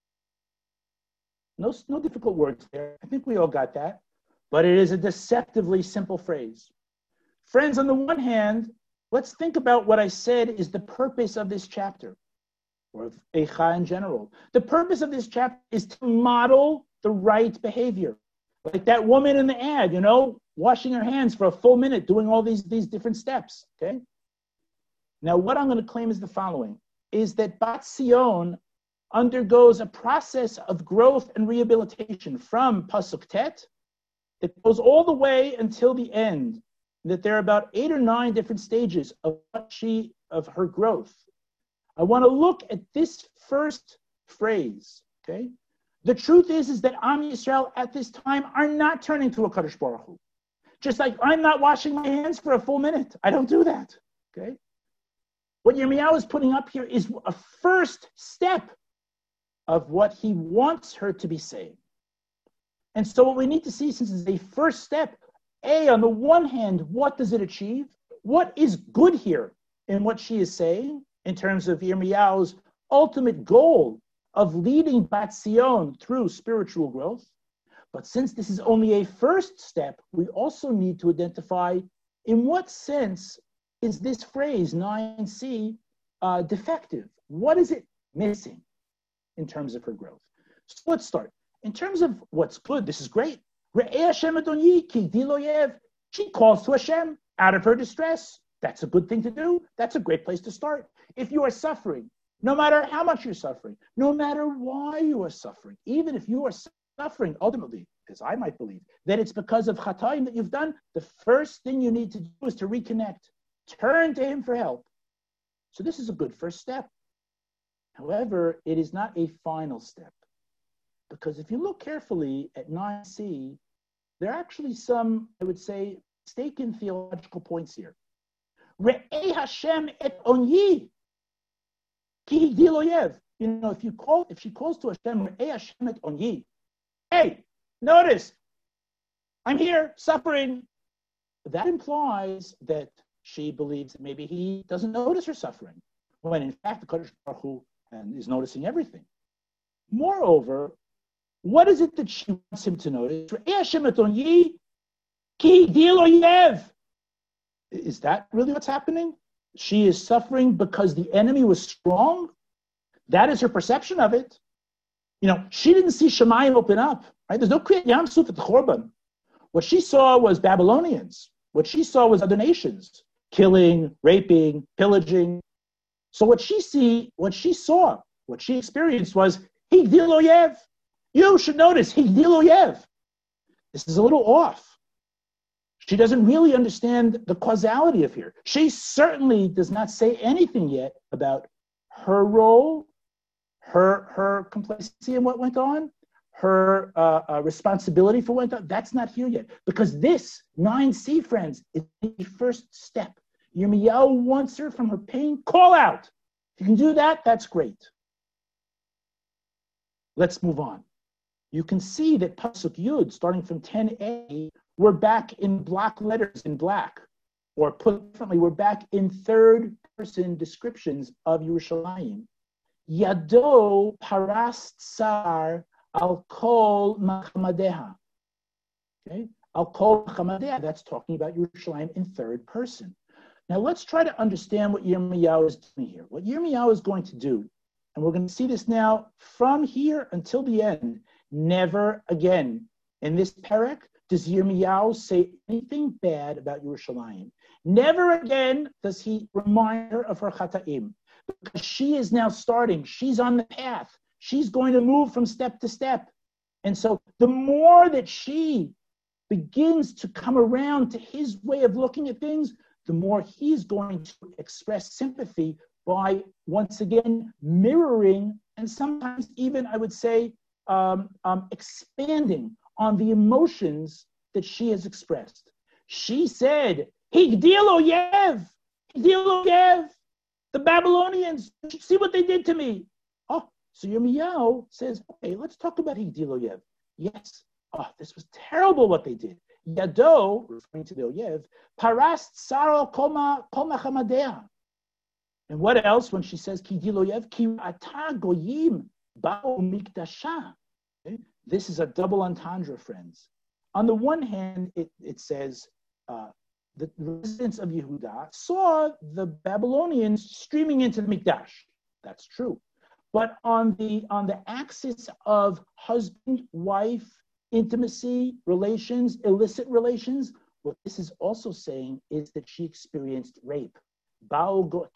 No difficult words there. I think we all got that. But it is a deceptively simple phrase. Friends, on the one hand, let's think about what I said is the purpose of this chapter, or of Eicha in general. The purpose of this chapter is to model the right behavior. Like that woman in the ad, washing her hands for a full minute, doing all these different steps, okay? Now, what I'm going to claim is the following, is that Bat Sion undergoes a process of growth and rehabilitation from Pasuk Tet. It goes all the way until the end, that there are about 8 or 9 different stages of her growth. I want to look at this first phrase, okay? The truth is that Am Yisrael at this time are not turning to a Kadosh Baruch Hu. Just like I'm not washing my hands for a full minute. I don't do that, okay? What Yirmiyahu is putting up here is a first step of what he wants her to be saying. And so what we need to see, since it's a first step, on the one hand, what does it achieve? What is good here in what she is saying in terms of Yirmiyahu's ultimate goal of leading Bat Sion through spiritual growth? But since this is only a first step, we also need to identify in what sense is this phrase 9c defective? What is it missing in terms of her growth? So let's start. In terms of what's good, this is great. She calls to Hashem out of her distress. That's a good thing to do. That's a great place to start. If you are suffering, no matter how much you're suffering, no matter why you are suffering, even if you are suffering ultimately, as I might believe, that it's because of chataim that you've done, the first thing you need to do is to reconnect. Turn to him for help. So this is a good first step. However, it is not a final step. Because if you look carefully at 9c, there are actually some, I would say, mistaken theological points here. Re'eh Hashem et onyi ki higdil oyev. If she calls to Hashem, Re'eh Hashem et onyi. Hey, notice, I'm here suffering. That implies that she believes that maybe he doesn't notice her suffering, when in fact the Kadosh Baruch Hu is noticing everything. Moreover, what is it that she wants him to notice? Ki Gdil Oyev. Is that really what's happening? She is suffering because the enemy was strong? That is her perception of it. She didn't see Shemayim open up. Right? There's no Kriyat Yam Suf at the Chorban. What she saw was Babylonians. What she saw was other nations killing, raping, pillaging. So what she saw, what she experienced was Higdil Oyev. You should notice Higdil Oyev. This is a little off. She doesn't really understand the causality of here. She certainly does not say anything yet about her role, her complacency in what went on, her responsibility for what went on. That's not here yet. Because this 9C, friends, is the first step. Yirmiyahu wants her from her pain, call out. If you can do that, that's great. Let's move on. You can see that Pasuk Yud, starting from 10a, we're back in block letters in black. Or put differently, we're back in third-person descriptions of Yerushalayim. Yado paras tsar al kol machamadeha. Okay? Al kol machamadeha, that's talking about Yerushalayim in third person. Now let's try to understand what Yirmiyahu is doing here. What Yirmiyahu is going to do, and we're going to see this now from here until the end, never again in this perek does Yirmiyahu say anything bad about Yerushalayim. Never again does he remind her of her chata'im. Because she is now starting. She's on the path. She's going to move from step to step. And so the more that she begins to come around to his way of looking at things, the more he's going to express sympathy by, once again, mirroring and sometimes even, I would say, expanding on the emotions that she has expressed. She said, Higdil Oyev, Higdil Oyev, the Babylonians, you should see what they did to me. Oh, so Yirmiyahu says, okay, let's talk about Higdil Oyev. Yes, this was terrible what they did. Yado, referring to the Oyev, paras tsaro kol machamadea. And what else when she says Higdil Oyev? Ki ata goyim ba'u mikdasha. This is a double entendre, friends. On the one hand, it says the residents of Yehuda saw the Babylonians streaming into the Mikdash. That's true. But on the axis of husband-wife intimacy, relations, illicit relations, what this is also saying is that she experienced rape. The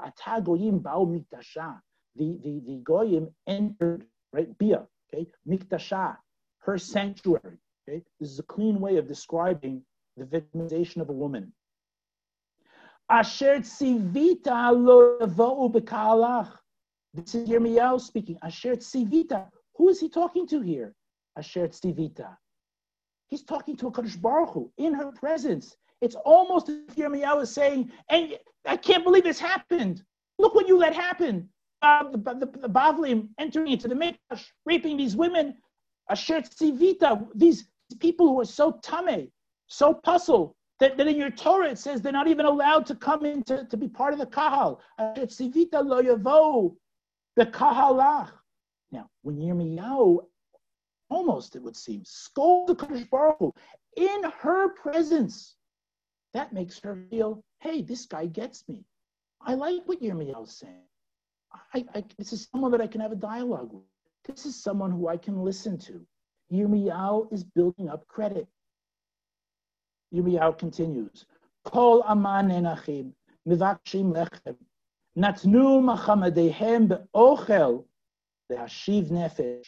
goyim entered, right, Bia, okay, Mikdasha, her sanctuary. Okay, this is a clean way of describing the victimization of a woman. Asher tzivita lo yavou b'ka'alach. This is Yirmiyahu speaking. Asher tzivita. Who is he talking to here? Asher tzivita. He's talking to a Kadosh Baruch Hu in her presence. It's almost as if Yirmiyahu is saying, and I can't believe this happened. Look what you let happen. The Bavlim entering into the Mikdash, raping these women. Asher tzivita. These people who are so tameh, so puzzled, that in your Torah it says they're not even allowed to come in to be part of the kahal. Asher tzivita lo yavo b'kahalach. Now, when Yirmiyahu, almost it would seem, scold the Kadosh Baruch Hu in her presence, that makes her feel, hey, this guy gets me. I like what Yirmiyahu is saying. This is someone that I can have a dialogue with. This is someone who I can listen to. Yirmiyahu is building up credit. Yirmiyahu continues, Kol aman enachim, mivakshim lechem, natnu machamadehem be'ochel, le'ashiv nefesh.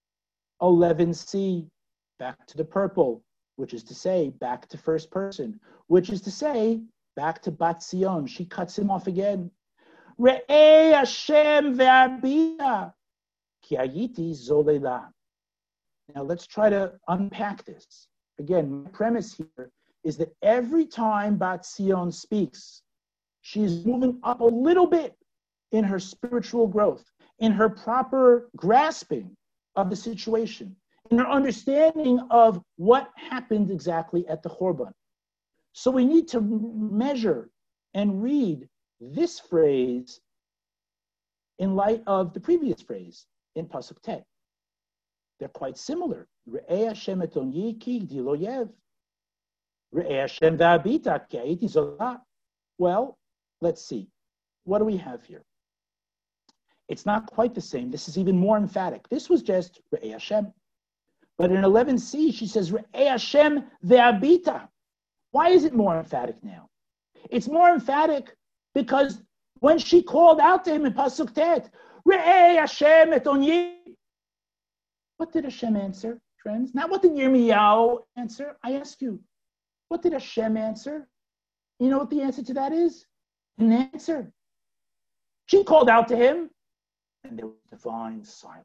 11c, back to the purple, which is to say, back to first person, which is to say, back to Bat Zion. She cuts him off again. Re'ei Hashem ve'arbia, ki hayiti zolela. Now let's try to unpack this. Again, my premise here is that every time Bat Zion speaks, she's moving up a little bit in her spiritual growth, in her proper grasping of the situation, in her understanding of what happened exactly at the Chorban. So we need to measure and read this phrase in light of the previous phrase in Pasuk Tet. They're quite similar. Re'ei Hashem et onyi ki gdil oyev. Well, let's see. What do we have here? It's not quite the same. This is even more emphatic. This was just Re'ei Hashem. But in 11c, she says, Re'ei Hashem ve'abita. Why is it more emphatic now? It's more emphatic because when she called out to him in Pasuk Tet, Re'ei Hashem et onyi. What did Hashem answer, friends? Not what did Yirmiyahu answer. I ask you, what did Hashem answer? You know what the answer to that is? An answer. She called out to him, and there was divine silence.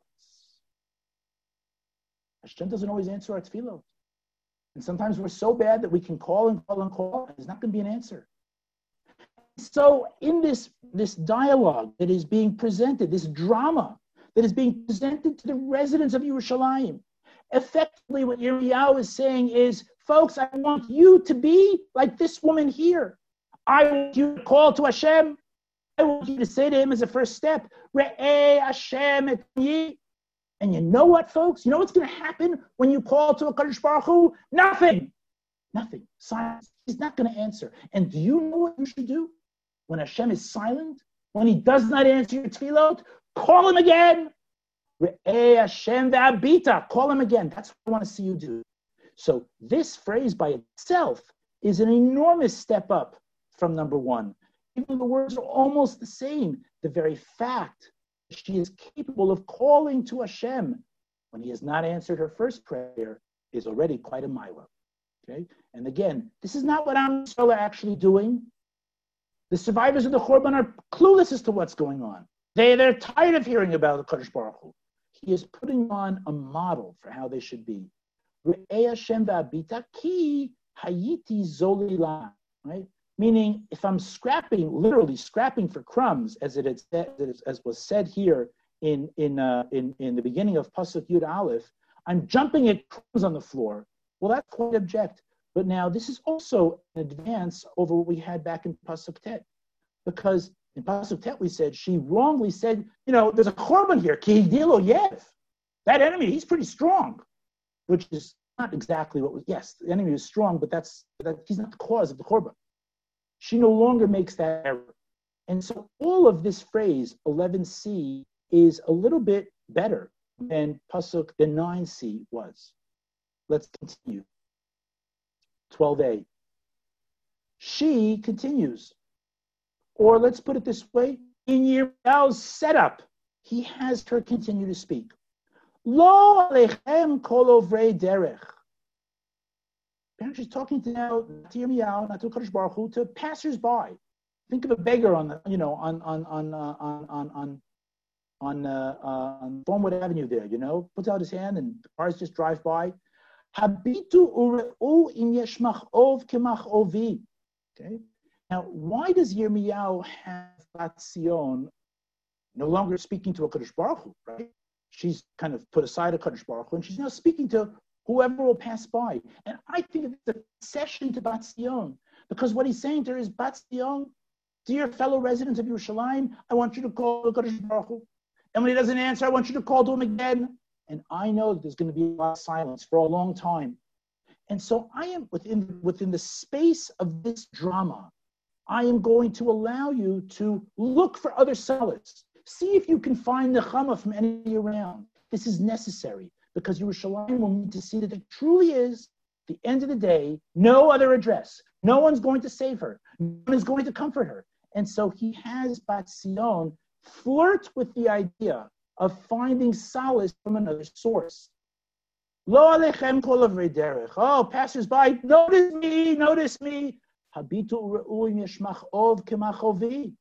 Hashem doesn't always answer our tefillot. And sometimes we're so bad that we can call and call and call, and there's not going to be an answer. So in this dialogue that is being presented, this drama that is being presented to the residents of Yerushalayim, effectively what Yirmiyahu is saying is, folks, I want you to be like this woman here. I want you to call to Hashem. I want you to say to him as a first step, Re'ei Hashem et yi. And you know what, folks? You know what's going to happen when you call to a Kadosh Baruch Hu? Nothing. Nothing. Silence. He's not going to answer. And do you know what you should do? When Hashem is silent, when he does not answer your tefillot, call him again. Re'ei Hashem ve'abita. Call him again. That's what I want to see you do. So this phrase by itself is an enormous step up from number one. Even though the words are almost the same, the very fact that she is capable of calling to Hashem when he has not answered her first prayer is already quite a milah. Okay? And again, this is not what Am Yisrael are actually doing. The survivors of the Churban are clueless as to what's going on. They're tired of hearing about the Kadosh Baruch Hu. He is putting on a model for how they should be. Re'ei Hashem ve'abita ki hayiti zolila, right? Meaning, if I'm literally scrapping for crumbs, as was said here in the beginning of Pasuk Yud Aleph, I'm jumping at crumbs on the floor. Well, that's quite abject. But now this is also an advance over what we had back in Pasuk Tet, because in Pasuk Tet we said she wrongly said, there's a korban here, ki higdil oyev. That enemy, he's pretty strong, which is not exactly what was. Yes, the enemy is strong, but he's not the cause of the korban. She no longer makes that error. And so all of this phrase, 11c, is a little bit better than 9c was. Let's continue. 12a. She continues. Or let's put it this way, in Yirmiyahu's setup, he has her continue to speak. Lo alechem kol ovrei derech. She's talking to now to Yirmiyahu, not to Kadosh Baruch Hu, to passers-by. Think of a beggar on Thornwood Avenue there. Puts out his hand and the cars just drive by. Habitu ureu im yeshmach ov kemach ovi. Okay. Now, why does Yirmiyahu have Bat Sion no longer speaking to a Kadosh Baruch Hu? Right? She's kind of put aside a Kadosh Baruch Hu, and she's now speaking to whoever will pass by. And I think it's a concession to Bat Sion, because what he's saying to her is, Bat Sion, dear fellow residents of Yerushalayim, I want you to call the Kadosh Baruch Hu. And when he doesn't answer, I want you to call to him again. And I know that there's going to be a lot of silence for a long time. And so I am, within the space of this drama, I am going to allow you to look for other solace. See if you can find nechama from any around. This is necessary, because Yerushalayim will need to see that it truly is, at the end of the day, no other address. No one's going to save her. No one is going to comfort her. And so he has Bat Sion flirt with the idea of finding solace from another source. Lo alechem kol avrei derech. Oh, passers-by, notice me. Habitu ureu im yeshmach ov kemach ovi.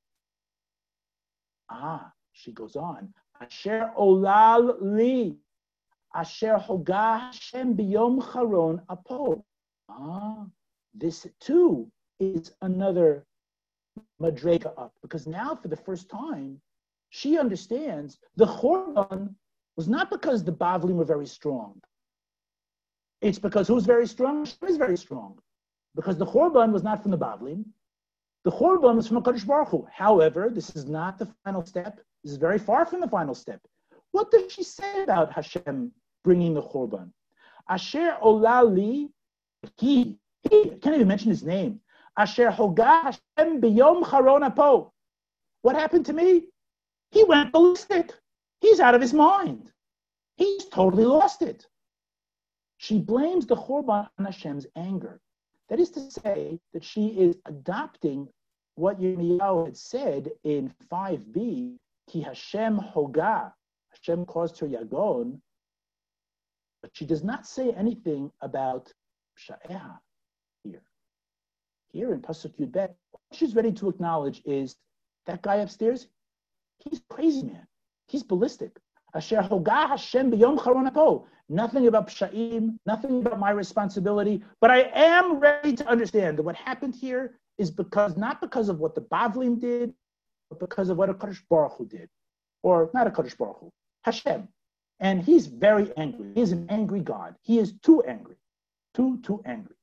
She goes on. Asher olal li. Asher hoga Hashem biyom charon apo. This too is another madrega up, because now for the first time, she understands the Churban was not because the Bavlim were very strong. It's because who's very strong? Hashem is very strong. Because the Churban was not from the Bavlim. The Churban was from HaKadosh Baruch Hu. However, this is not the final step. This is very far from the final step. What does she say about Hashem bringing the Churban? Asher olali, he, He can't even mention his name. Asher Hoga Hashem b'yom charon apo. What happened to me? He went ballistic. He's out of his mind. He's totally lost it. She blames the Churban on Hashem's anger. That is to say that she is adopting what Yirmiyahu had said in 5b, Ki Hashem Hoga, Hashem caused her Yagon, but she does not say anything about Psha'eha here. Here in Pasuk Yud Bet, what she's ready to acknowledge is that guy upstairs, he's crazy, man. He's ballistic. Asher Hoga Hashem b'yom charon apo. Nothing about Psha'im, nothing about my responsibility, but I am ready to understand that what happened here is not because of what the Bavlim did, but because of what a Kadosh Baruch Hu did. Or not a Kadosh Baruch Hu, Hashem. And he's very angry. He's an angry God. He is too angry. Too angry.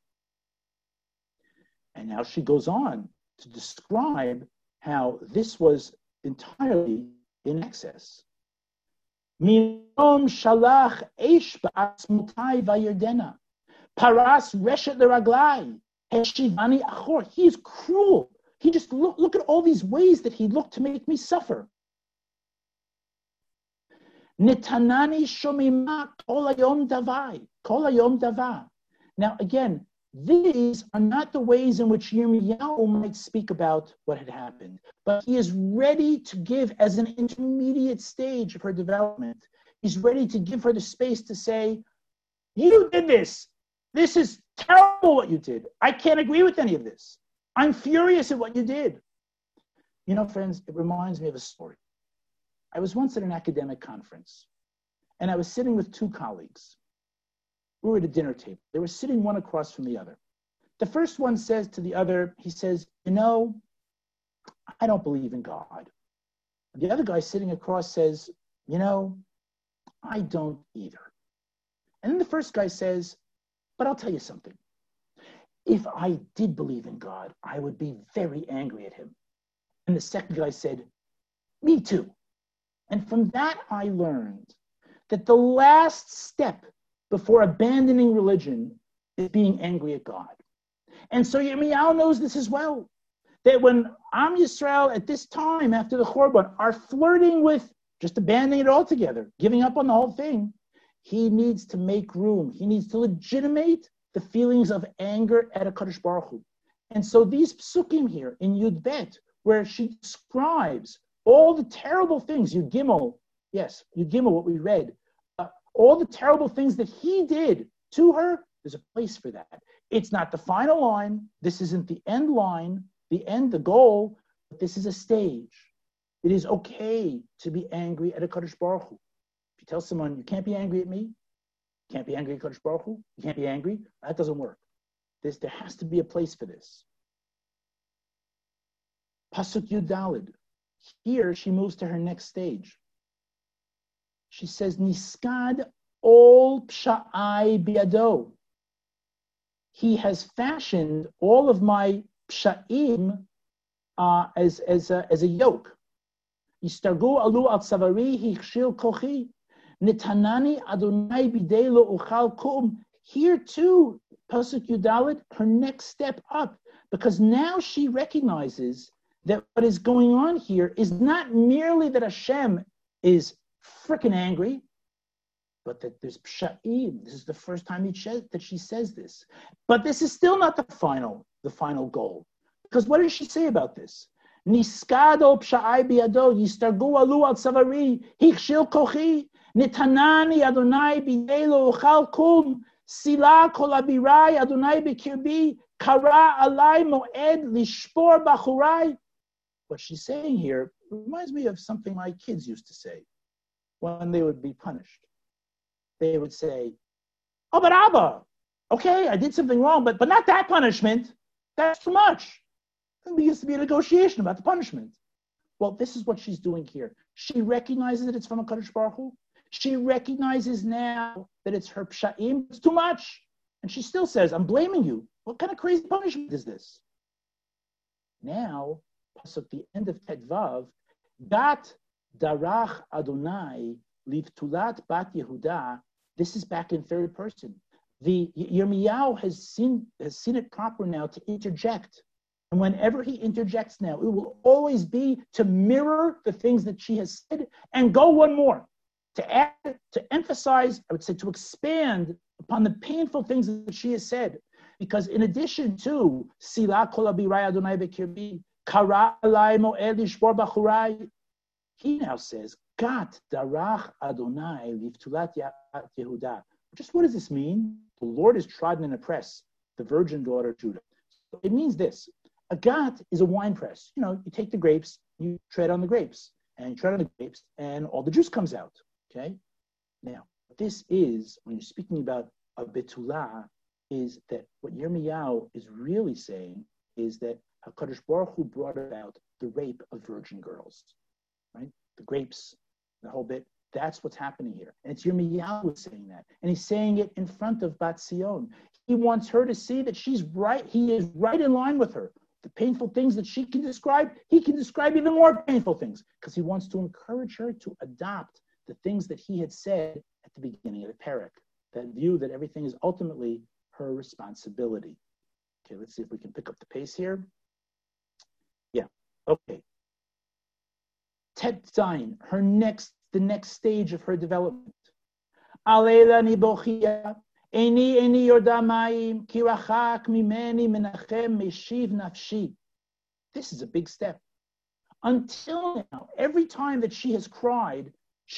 And now she goes on to describe how this was entirely in excess. Minom shalach eish ba'atzmotai vayerdena. Paras reshet leraglai. Heshivani achor. He is cruel. He just look at all these ways that he looked to make me suffer. Nitanani shomima kol hayom davai. Kol hayom dava. Now again, these are not the ways in which Yirmiyahu might speak about what had happened, but he is ready to give as an intermediate stage of her development. He's ready to give her the space to say, you did this. This is terrible what you did. I can't agree with any of this. I'm furious at what you did. You know, friends, it reminds me of a story. I was once at an academic conference, and I was sitting with two colleagues. We were at a dinner table. They were sitting one across from the other. The first one says to the other, he says, you know, I don't believe in God. The other guy sitting across says, you know, I don't either. And then the first guy says, but I'll tell you something. If I did believe in God, I would be very angry at him. And the second guy said, me too. And from that, I learned that the last step before abandoning religion is being angry at God. And so Yirmiyahu knows this as well, that when Am Yisrael at this time after the Churban are flirting with just abandoning it altogether, giving up on the whole thing, he needs to make room. He needs to legitimate the feelings of anger at HaKadosh Baruch Hu. And so these psukim here in Yud Bet, where she describes all the terrible things, Yud Gimel, what we read, all the terrible things that he did to her, there's a place for that. It's not the final line. This isn't the end line, the goal, but this is a stage. It is okay to be angry at a Kadosh Baruch Hu. If you tell someone, you can't be angry at me, you can't be angry at Kadosh Baruch Hu, you can't be angry, that doesn't work. There has to be a place for this. Pasuk Yud Daled. Here she moves to her next stage. She says, Niskad ol psha'ai biado. He has fashioned all of my psha'im as a yoke. Yistargu alu al tzavari hichshil kochi. Nitanani Adonai bidei lo uchal kum. Here too, Pasuk Yudalit, her next step up, because now she recognizes that what is going on here is not merely that Hashem is freaking angry, but that there's psha'im. This is the first time that she says this. But this is still not the final goal. Because what does she say about this? Niskado psha'ai biado, yistargu alu al savari, hichshil kochi, nitanani Adonai bidelo uchal kum, sila kol abirai Adonai bekirbi, kara alai moed lishpor bachurai. What she's saying here reminds me of something my kids used to say when they would be punished. They would say, oh, but Abba, okay, I did something wrong, but not that punishment. That's too much. There used to be a negotiation about the punishment. Well, this is what she's doing here. She recognizes that it's from a HaKadosh Baruch Hu. She recognizes now that it's her psha'im. It's too much. And she still says, I'm blaming you. What kind of crazy punishment is this? Now, Pasuk, the end of Tetvav, Dat Darach Adonai Livtulat Bat Yehuda. This is back in third person. the Yirmiyahu has seen it proper now to interject. And whenever he interjects now, it will always be to mirror the things that she has said and go one more, to add, to emphasize, I would say, to expand upon the painful things that she has said. Because in addition to Sila kol abirai Adonai bekirbi, kara alai mo'ed lishbor bachurai, he now says, Gat darach Adonai livtulat Yehuda. Just what does this mean? The Lord is trodden and oppressed the virgin daughter of Judah. So it means this. A gat is a wine press. You know, you take the grapes, you tread on the grapes, and you tread on the grapes, and all the juice comes out. Okay? Now, this is, when you're speaking about a betulah, is that what Yirmiyahu is really saying is that HaKadosh Baruch Hu brought about the rape of virgin girls. Right? The grapes, the whole bit. That's what's happening here. And it's Yirmiyahu saying that. And he's saying it in front of Bat Sion. He wants her to see that she's right. He is right in line with her. The painful things that she can describe, he can describe even more painful things, because he wants to encourage her to adopt the things that he had said at the beginning of the parak, that view that everything is ultimately her responsibility. Okay, let's see if we can pick up the pace here. Yeah, okay. Tet Zayin, the next stage of her development. Alela nibochia. Eni yordamayim kirachak mimeni menachem meshiv nafshi. This is a big step. Until now, every time that she has cried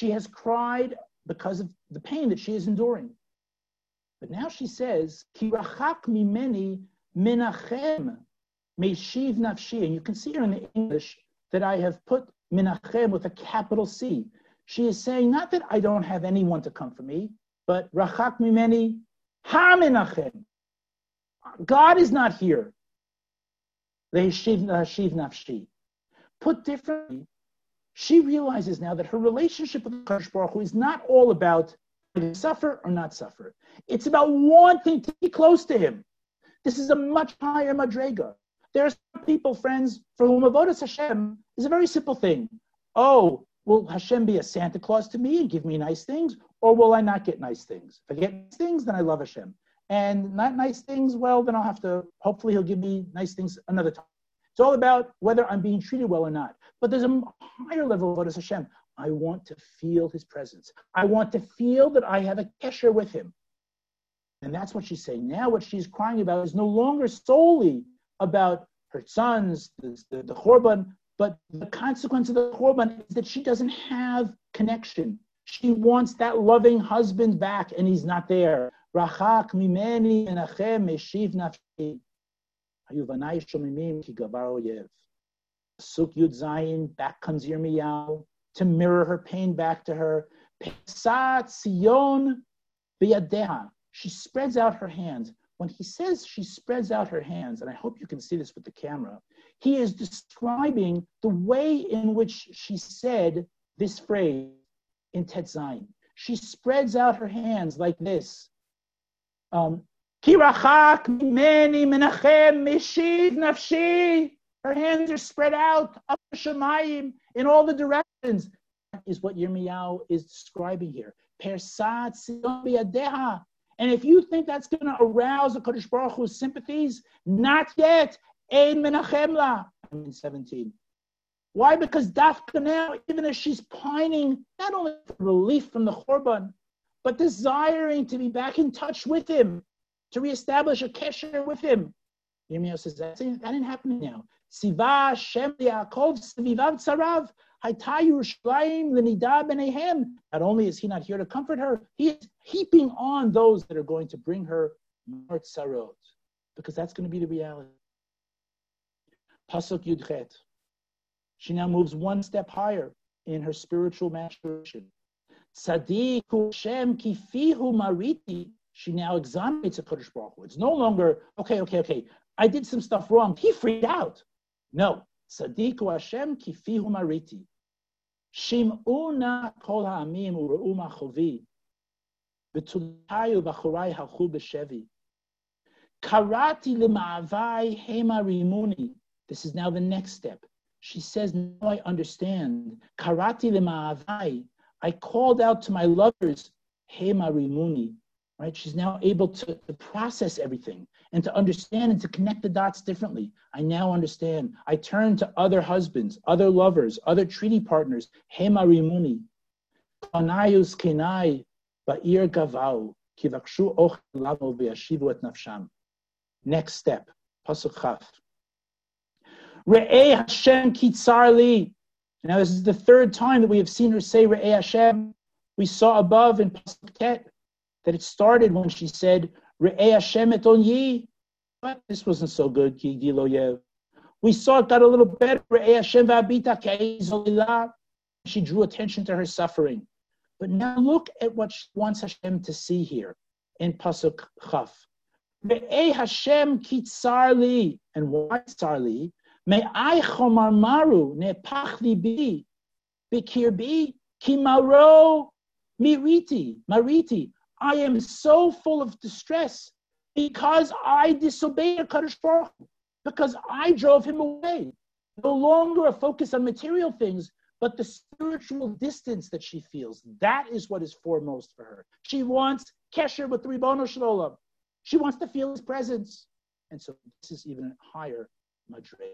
because of the pain that she is enduring. But now she says, kirachak mimeni menachem meshiv nafshi. And you can see here in the English that I have put menachem with a capital C. She is saying not that I don't have anyone to comfort me, but rachak mimeni ha-menachem. God is not here. Lehishiv nafshi. Put differently, she realizes now that her relationship with Kadosh Baruch Hu is not all about suffer or not suffer. It's about wanting to be close to Him. This is a much higher madrega. There are some people, friends, for whom avodas Hashem is a very simple thing. Oh, will Hashem be a Santa Claus to me and give me nice things, or will I not get nice things? If I get nice things, then I love Hashem. And not nice things, well, then I'll have to, hopefully He'll give me nice things another time. It's all about whether I'm being treated well or not. But there's a higher level of avodas Hashem. I want to feel His presence. I want to feel that I have a kesher with Him. And that's what she's saying. Now what she's crying about is no longer solely about her sons, the Chorban, but the consequence of the Chorban is that she doesn't have connection. She wants that loving husband back, and he's not there. Rachak mimeni menachem meshiv nafshi. Hayuvanai shomimim ki gabar oyev. Suk Yud Zayin, back comes Yirmiyahu to mirror her pain back to her. Pesat Sion biyadeha. She spreads out her hands. When he says she spreads out her hands, and I hope you can see this with the camera, he is describing the way in which she said this phrase in Tet Zayin. She spreads out her hands like this. Kirachak mimeni menachem meshiv nafshi. Her hands are spread out up to Shemayim in all the directions. That is what Yirmiyahu is describing here. Persat Sion biyadeha. And if you think that's going to arouse the Kadosh Baruch Hu's sympathies, not yet. Ein menachem la. 17. Why? Because Dafka now, even as she's pining, not only for relief from the Chorban, but desiring to be back in touch with Him, to reestablish a kesher with Him. Yirmiyahu says, that didn't happen now. Siva Shem Yaakov Sevivav Tzarav Hayta Yerushalayim L'nida B'neihem. Not only is He not here to comfort her, He is heaping on those that are going to bring her more tzarot, because that's going to be the reality. Pasuk Yudchet. She now moves one step higher in her spiritual maturation. Tzaddik Hashem Kifihu Mariti. She now exonerates a Kadosh Baruch Hu. It's no longer, okay. I did some stuff wrong. He freaked out. No. Tzaddiku Hashem kifihu mariti. Shim'una kol ha'amim u'ra'u ma'chovi. V'tultayu b'chorai halchu b'shevi. Karati l'ma'avai hema rimuni. This is now the next step. She says, now I understand. Karati l'ma'avai. I called out to my lovers, hema rimuni. right? She's now able to process everything and to understand and to connect the dots differently. I now understand. I turn to other husbands, other lovers, other treaty partners. Hema rimuni, kanayus kenai, ba'ir gavau, kivakshu och lamo v'yashivu et nafsham. Next step, pasuk chaf. Re'eh Hashem kitzar li. Now this is the third time that we have seen her say Re'eh Hashem. We saw above in pasuk tet that it started when she said Re'eh Hashem et onyi. But this wasn't so good. Ki gilo yev. We saw it got a little better. Re'eh Hashem v'abita ke'izolila. She drew attention to her suffering. But now look at what she wants Hashem to see here in pasuk chaf. Re'eh Hashem kitzar li. And why tzar li? May I chomar maru nepach libi bikirbi kimaro mariti. I am so full of distress because I disobeyed HaKadosh Baruch Hu, because I drove him away. No longer a focus on material things, but the spiritual distance that she feels. That is what is foremost for her. She wants kesher with the Ribono Shel Olam. She wants to feel his presence. And so this is even higher madrega.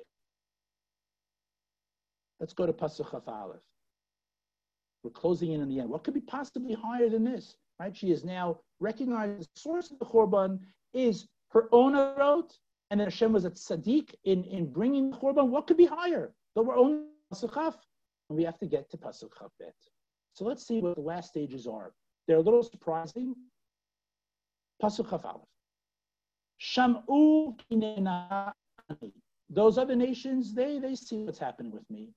Let's go to Pasuk Chaf Aleph. We're closing in the end. What could be possibly higher than this? Right? She is now recognized the source of the Korban is her own avot, and then Hashem was a tzaddik in bringing the Korban. What could be higher? But we're only Pasuk Chaf, and we have to get to Pasuk Chaf Bet. So let's see what the last stages are. They're a little surprising. Pasuk Chaf Aleph. Sham'u kinena. Those other nations, they see what's happening with me.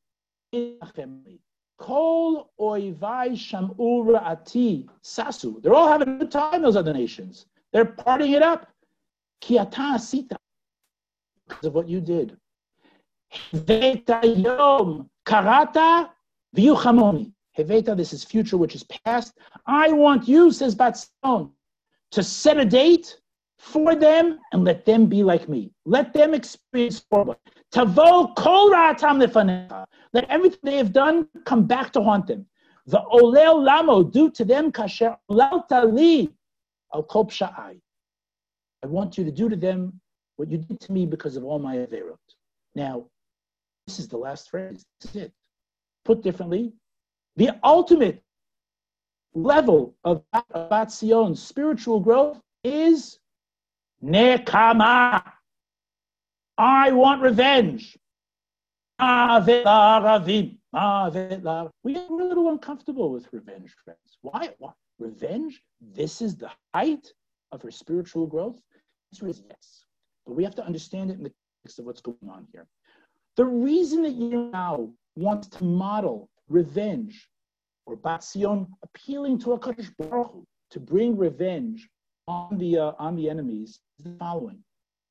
Kol oivai sham'u ra'ati sasu. They're all having a good time, those other nations. They're partying it up. Ki ata asita. Because of what you did. Heveta yom karata v'yuchamoni. Heveta, this is future, which is past. I want you, says Bat-Sion, to set a date for them and let them be like me. Let them experience Korban. Tavo kol ra'atam lefanecha. Let everything they have done come back to haunt them. The olel lamo, do to them kasher olalta li al kol psha'ai. I want you to do to them what you did to me because of all my averot. Now, this is the last phrase. This is it. Put differently, the ultimate level of Bat-Sion's spiritual growth is Nekama. I want revenge. We're a little uncomfortable with revenge, friends. Why? Revenge? This is the height of her spiritual growth? The answer is yes. But we have to understand it in the context of what's going on here. The reason that you now want to model revenge, or Bat-Sion appealing to HaKadosh Baruch Hu to bring revenge on the enemies, is the following.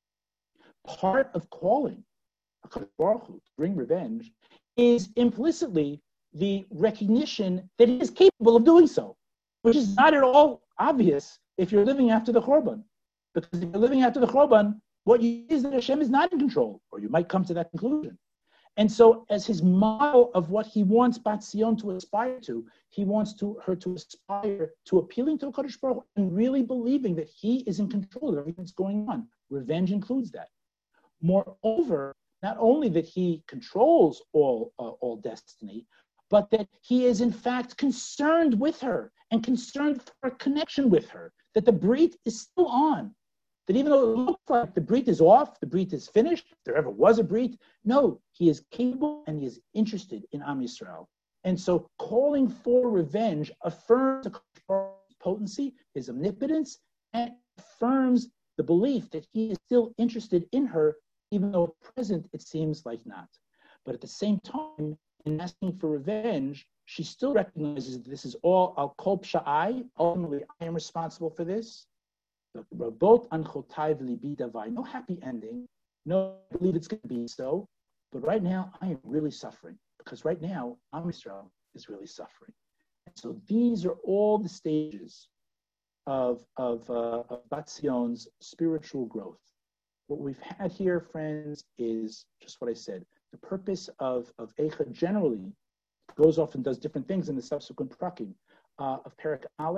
Part of calling HaKadosh Baruch Hu to bring revenge is implicitly the recognition that he is capable of doing so, which is not at all obvious if you're living after the Korban. Because if you're living after the Korban, what you is that Hashem is not in control, or you might come to that conclusion. And so as his model of what he wants Bat-Sion to aspire to, he wants her to aspire to appealing to HaKadosh Baruch Hu and really believing that he is in control of everything that's going on. Revenge includes that. Moreover, not only that he controls all destiny, but that he is in fact concerned with her and concerned for a connection with her, that the brit is still on. That even though it looks like the brit is off, the brit is finished, if there ever was a brit, no, he is capable and he is interested in Am Yisrael. And so calling for revenge affirms his potency, his omnipotence, and affirms the belief that he is still interested in her, even though at present it seems like not. But at the same time, in asking for revenge, she still recognizes that this is all al kol psha'ai. Ultimately, I am responsible for this. Both anchotai v'libi davai. No happy ending. No, I believe it's going to be so. But right now, I am really suffering because right now, Am Yisrael is really suffering. And so these are all the stages of Bat-Sion's spiritual growth. What we've had here, friends, is just what I said. The purpose of Eicha generally goes off and does different things in the subsequent prakim of Perek Aleph.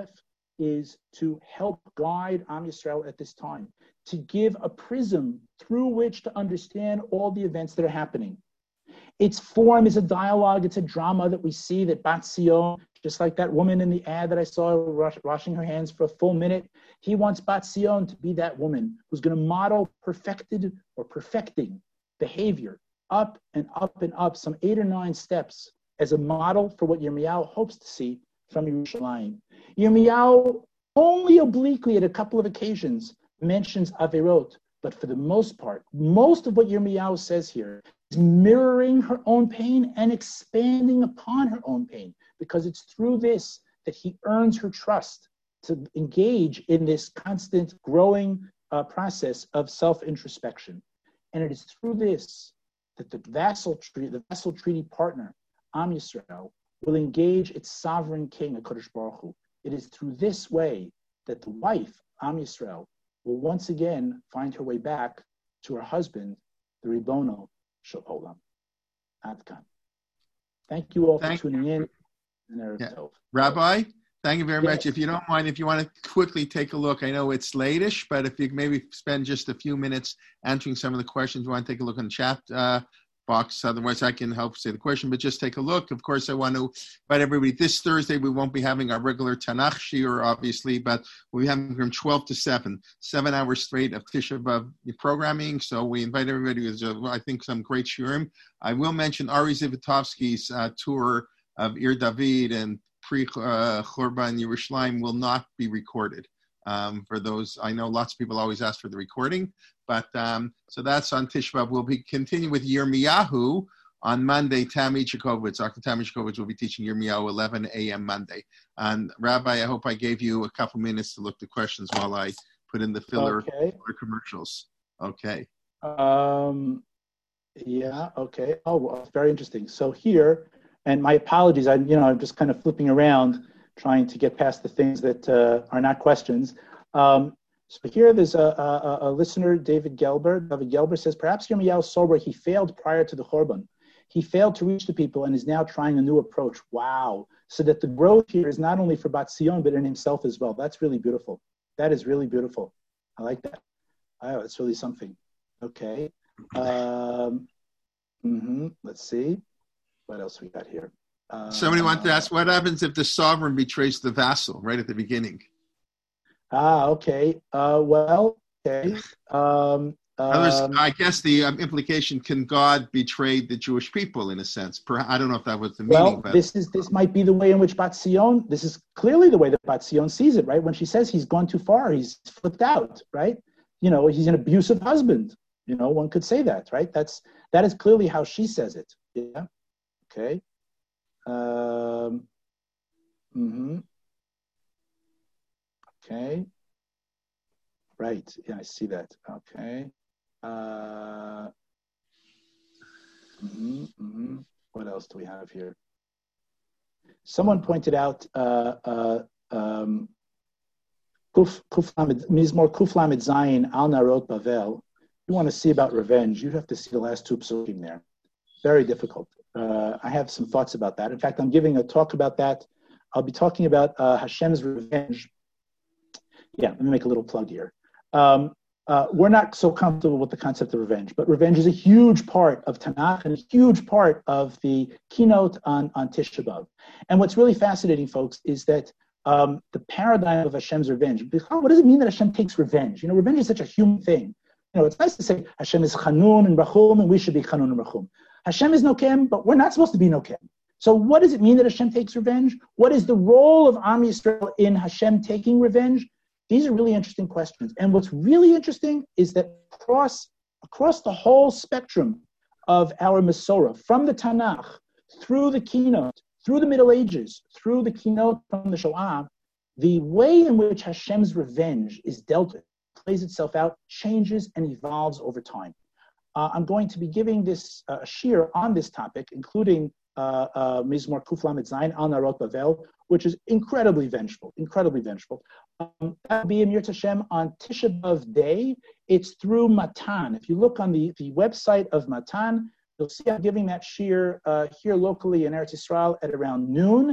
is to help guide Am Yisrael at this time, to give a prism through which to understand all the events that are happening. Its form is a dialogue, it's a drama that we see that Bat Sion, just like that woman in the ad that I saw washing her hands for a full minute, he wants Bat Sion to be that woman who's going to model perfected or perfecting behavior up and up and up, some 8 or 9 steps as a model for what Yirmiyahu hopes to see from Yerushalayim. Yirmiyahu only obliquely at a couple of occasions mentions Averot, but for the most part, most of what Yirmiyahu says here is mirroring her own pain and expanding upon her own pain, because it's through this that he earns her trust to engage in this constant growing process of self-introspection. And it is through this that the vassal treaty partner, Am Yisrael, will engage its sovereign king, HaKadosh Baruch Hu. It is through this way that the wife, Am Yisrael, will once again find her way back to her husband, the Ribono Shel Olam. Ad Kan. Thank you all for tuning in. Rabbi, thank you very much. If you don't mind, if you want to quickly take a look, I know it's late-ish, but if you maybe spend just a few minutes answering some of the questions, you want to take a look in the chat box. Otherwise, I can help say the question, but just take a look. Of course, I want to invite everybody. This Thursday, we won't be having our regular Tanakh Shiur, obviously, but we'll be having from 12 to 7 hours straight of Tisha B'Av programming. So we invite everybody. There's, I think, some great shiurim. I will mention Ari Zivitovsky's tour of Ir David and Pre-Chorban Yerushalayim will not be recorded. For those, I know lots of people always ask for the recording, but so that's on Tisha B'Av. We'll be continuing with Yirmiyahu on Monday. Tammy Chekhovitz, Dr. Tammy Chekhovitz will be teaching Yirmiyahu 11 a.m. Monday. And Rabbi, I hope I gave you a couple minutes to look at questions while I put in the filler commercials. Okay. Yeah. Okay. Oh, well, very interesting. So here. And my apologies, I'm just kind of flipping around, trying to get past the things that are not questions. So here there's a listener, David Gelber. David Gelber says, perhaps Yirmiyahu saw where he failed prior to the Chorban. He failed to reach the people and is now trying a new approach. Wow. So that the growth here is not only for Bat Sion, but in himself as well. That's really beautiful. That is really beautiful. I like that. Oh, it's really something. Okay. Let's see. What else we got here? Somebody wanted to ask, what happens if the sovereign betrays the vassal right at the beginning? Okay. Well, okay. I guess the implication, can God betray the Jewish people in a sense? I don't know if that was the meaning. Well, this might be the way in which Bat Sion, this is clearly the way that Bat Sion sees it, right? When she says he's gone too far, he's flipped out, right? He's an abusive husband. One could say that, right? That is clearly how she says it. Yeah. Okay. Okay. Right. Yeah, I see that. Okay. What else do we have here? Someone pointed out Mizmor Kuf Lamed Zayin Al Narot Bavel. You want to see about revenge, you have to see the last 2 psukim there. Very difficult. I have some thoughts about that. In fact, I'm giving a talk about that. I'll be talking about Hashem's revenge. Yeah, let me make a little plug here. We're not so comfortable with the concept of revenge, but revenge is a huge part of Tanakh and a huge part of the keynote on Tisha B'Av. And what's really fascinating, folks, is that the paradigm of Hashem's revenge. What does it mean that Hashem takes revenge? Revenge is such a human thing. It's nice to say Hashem is Chanun and Rachum, and we should be Chanun and Rachum. Hashem is Nokem, but we're not supposed to be Nokem. So what does it mean that Hashem takes revenge? What is the role of Am Yisrael in Hashem taking revenge? These are really interesting questions. And what's really interesting is that across the whole spectrum of our Masorah, from the Tanakh, through the keynote, through the Middle Ages, through the keynote from the Shoah, the way in which Hashem's revenge is dealt with, plays itself out, changes and evolves over time. I'm going to be giving this shiur on this topic, including Mizmor Kuf Lamed Zayin Al Narot Bavel, which is incredibly vengeful. That will be in Yirtzeh Hashem on Tisha B'Av Day. It's through Matan. If you look on the website of Matan, you'll see I'm giving that shiur here locally in Eretz Yisrael at around noon.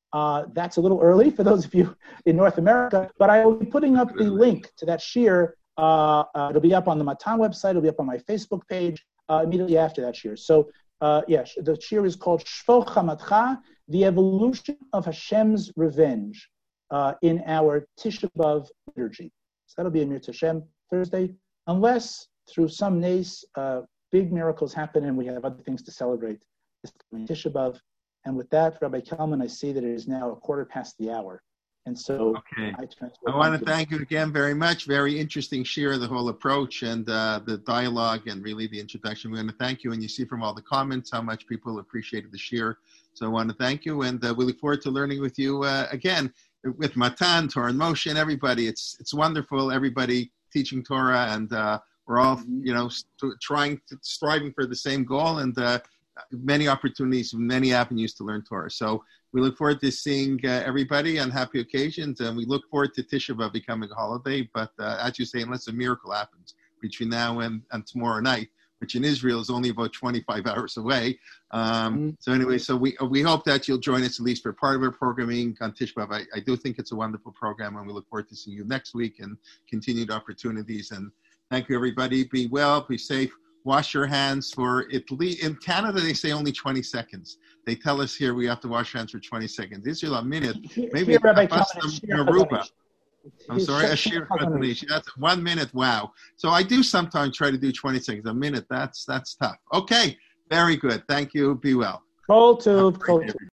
That's a little early for those of you in North America, but I will be putting up the link to that shir. It'll be up on the Matan website. It'll be up on my Facebook page immediately after that shir. So, the shir is called Shvo Chamatcha, the evolution of Hashem's revenge in our Tisha B'Av liturgy. So that'll be Amir Tashem Thursday, unless through some nace, big miracles happen and we have other things to celebrate this Tisha B'Av. And with that, Rabbi Kalman, I see that it is now 1:15. And so okay. I want to thank you again very much. Very interesting share of the whole approach and the dialogue and really the introduction. We want to thank you. And you see from all the comments how much people appreciated the share. So I want to thank you. And we look forward to learning with you again with Matan, Torah and Moshe and everybody. It's wonderful. Everybody teaching Torah and we're all, striving for the same goal and many opportunities, many avenues to learn Torah. So we look forward to seeing everybody on happy occasions, and we look forward to Tisha B'Av becoming a holiday. But as you say, unless a miracle happens between now and tomorrow night, which in Israel is only about 25 hours away. So anyway, so we hope that you'll join us at least for part of our programming on Tisha B'Av. I do think it's a wonderful program, and we look forward to seeing you next week and continued opportunities. And thank you, everybody. Be well, be safe. Wash your hands for Italy. In Canada, they say only 20 seconds. They tell us here we have to wash hands for 20 seconds. Israel, a minute. Maybe Aruba. I'm sorry, that's 1 minute. Wow. So I do sometimes try to do 20 seconds. A minute, that's tough. Okay, very good. Thank you. Be well. Kol Tov.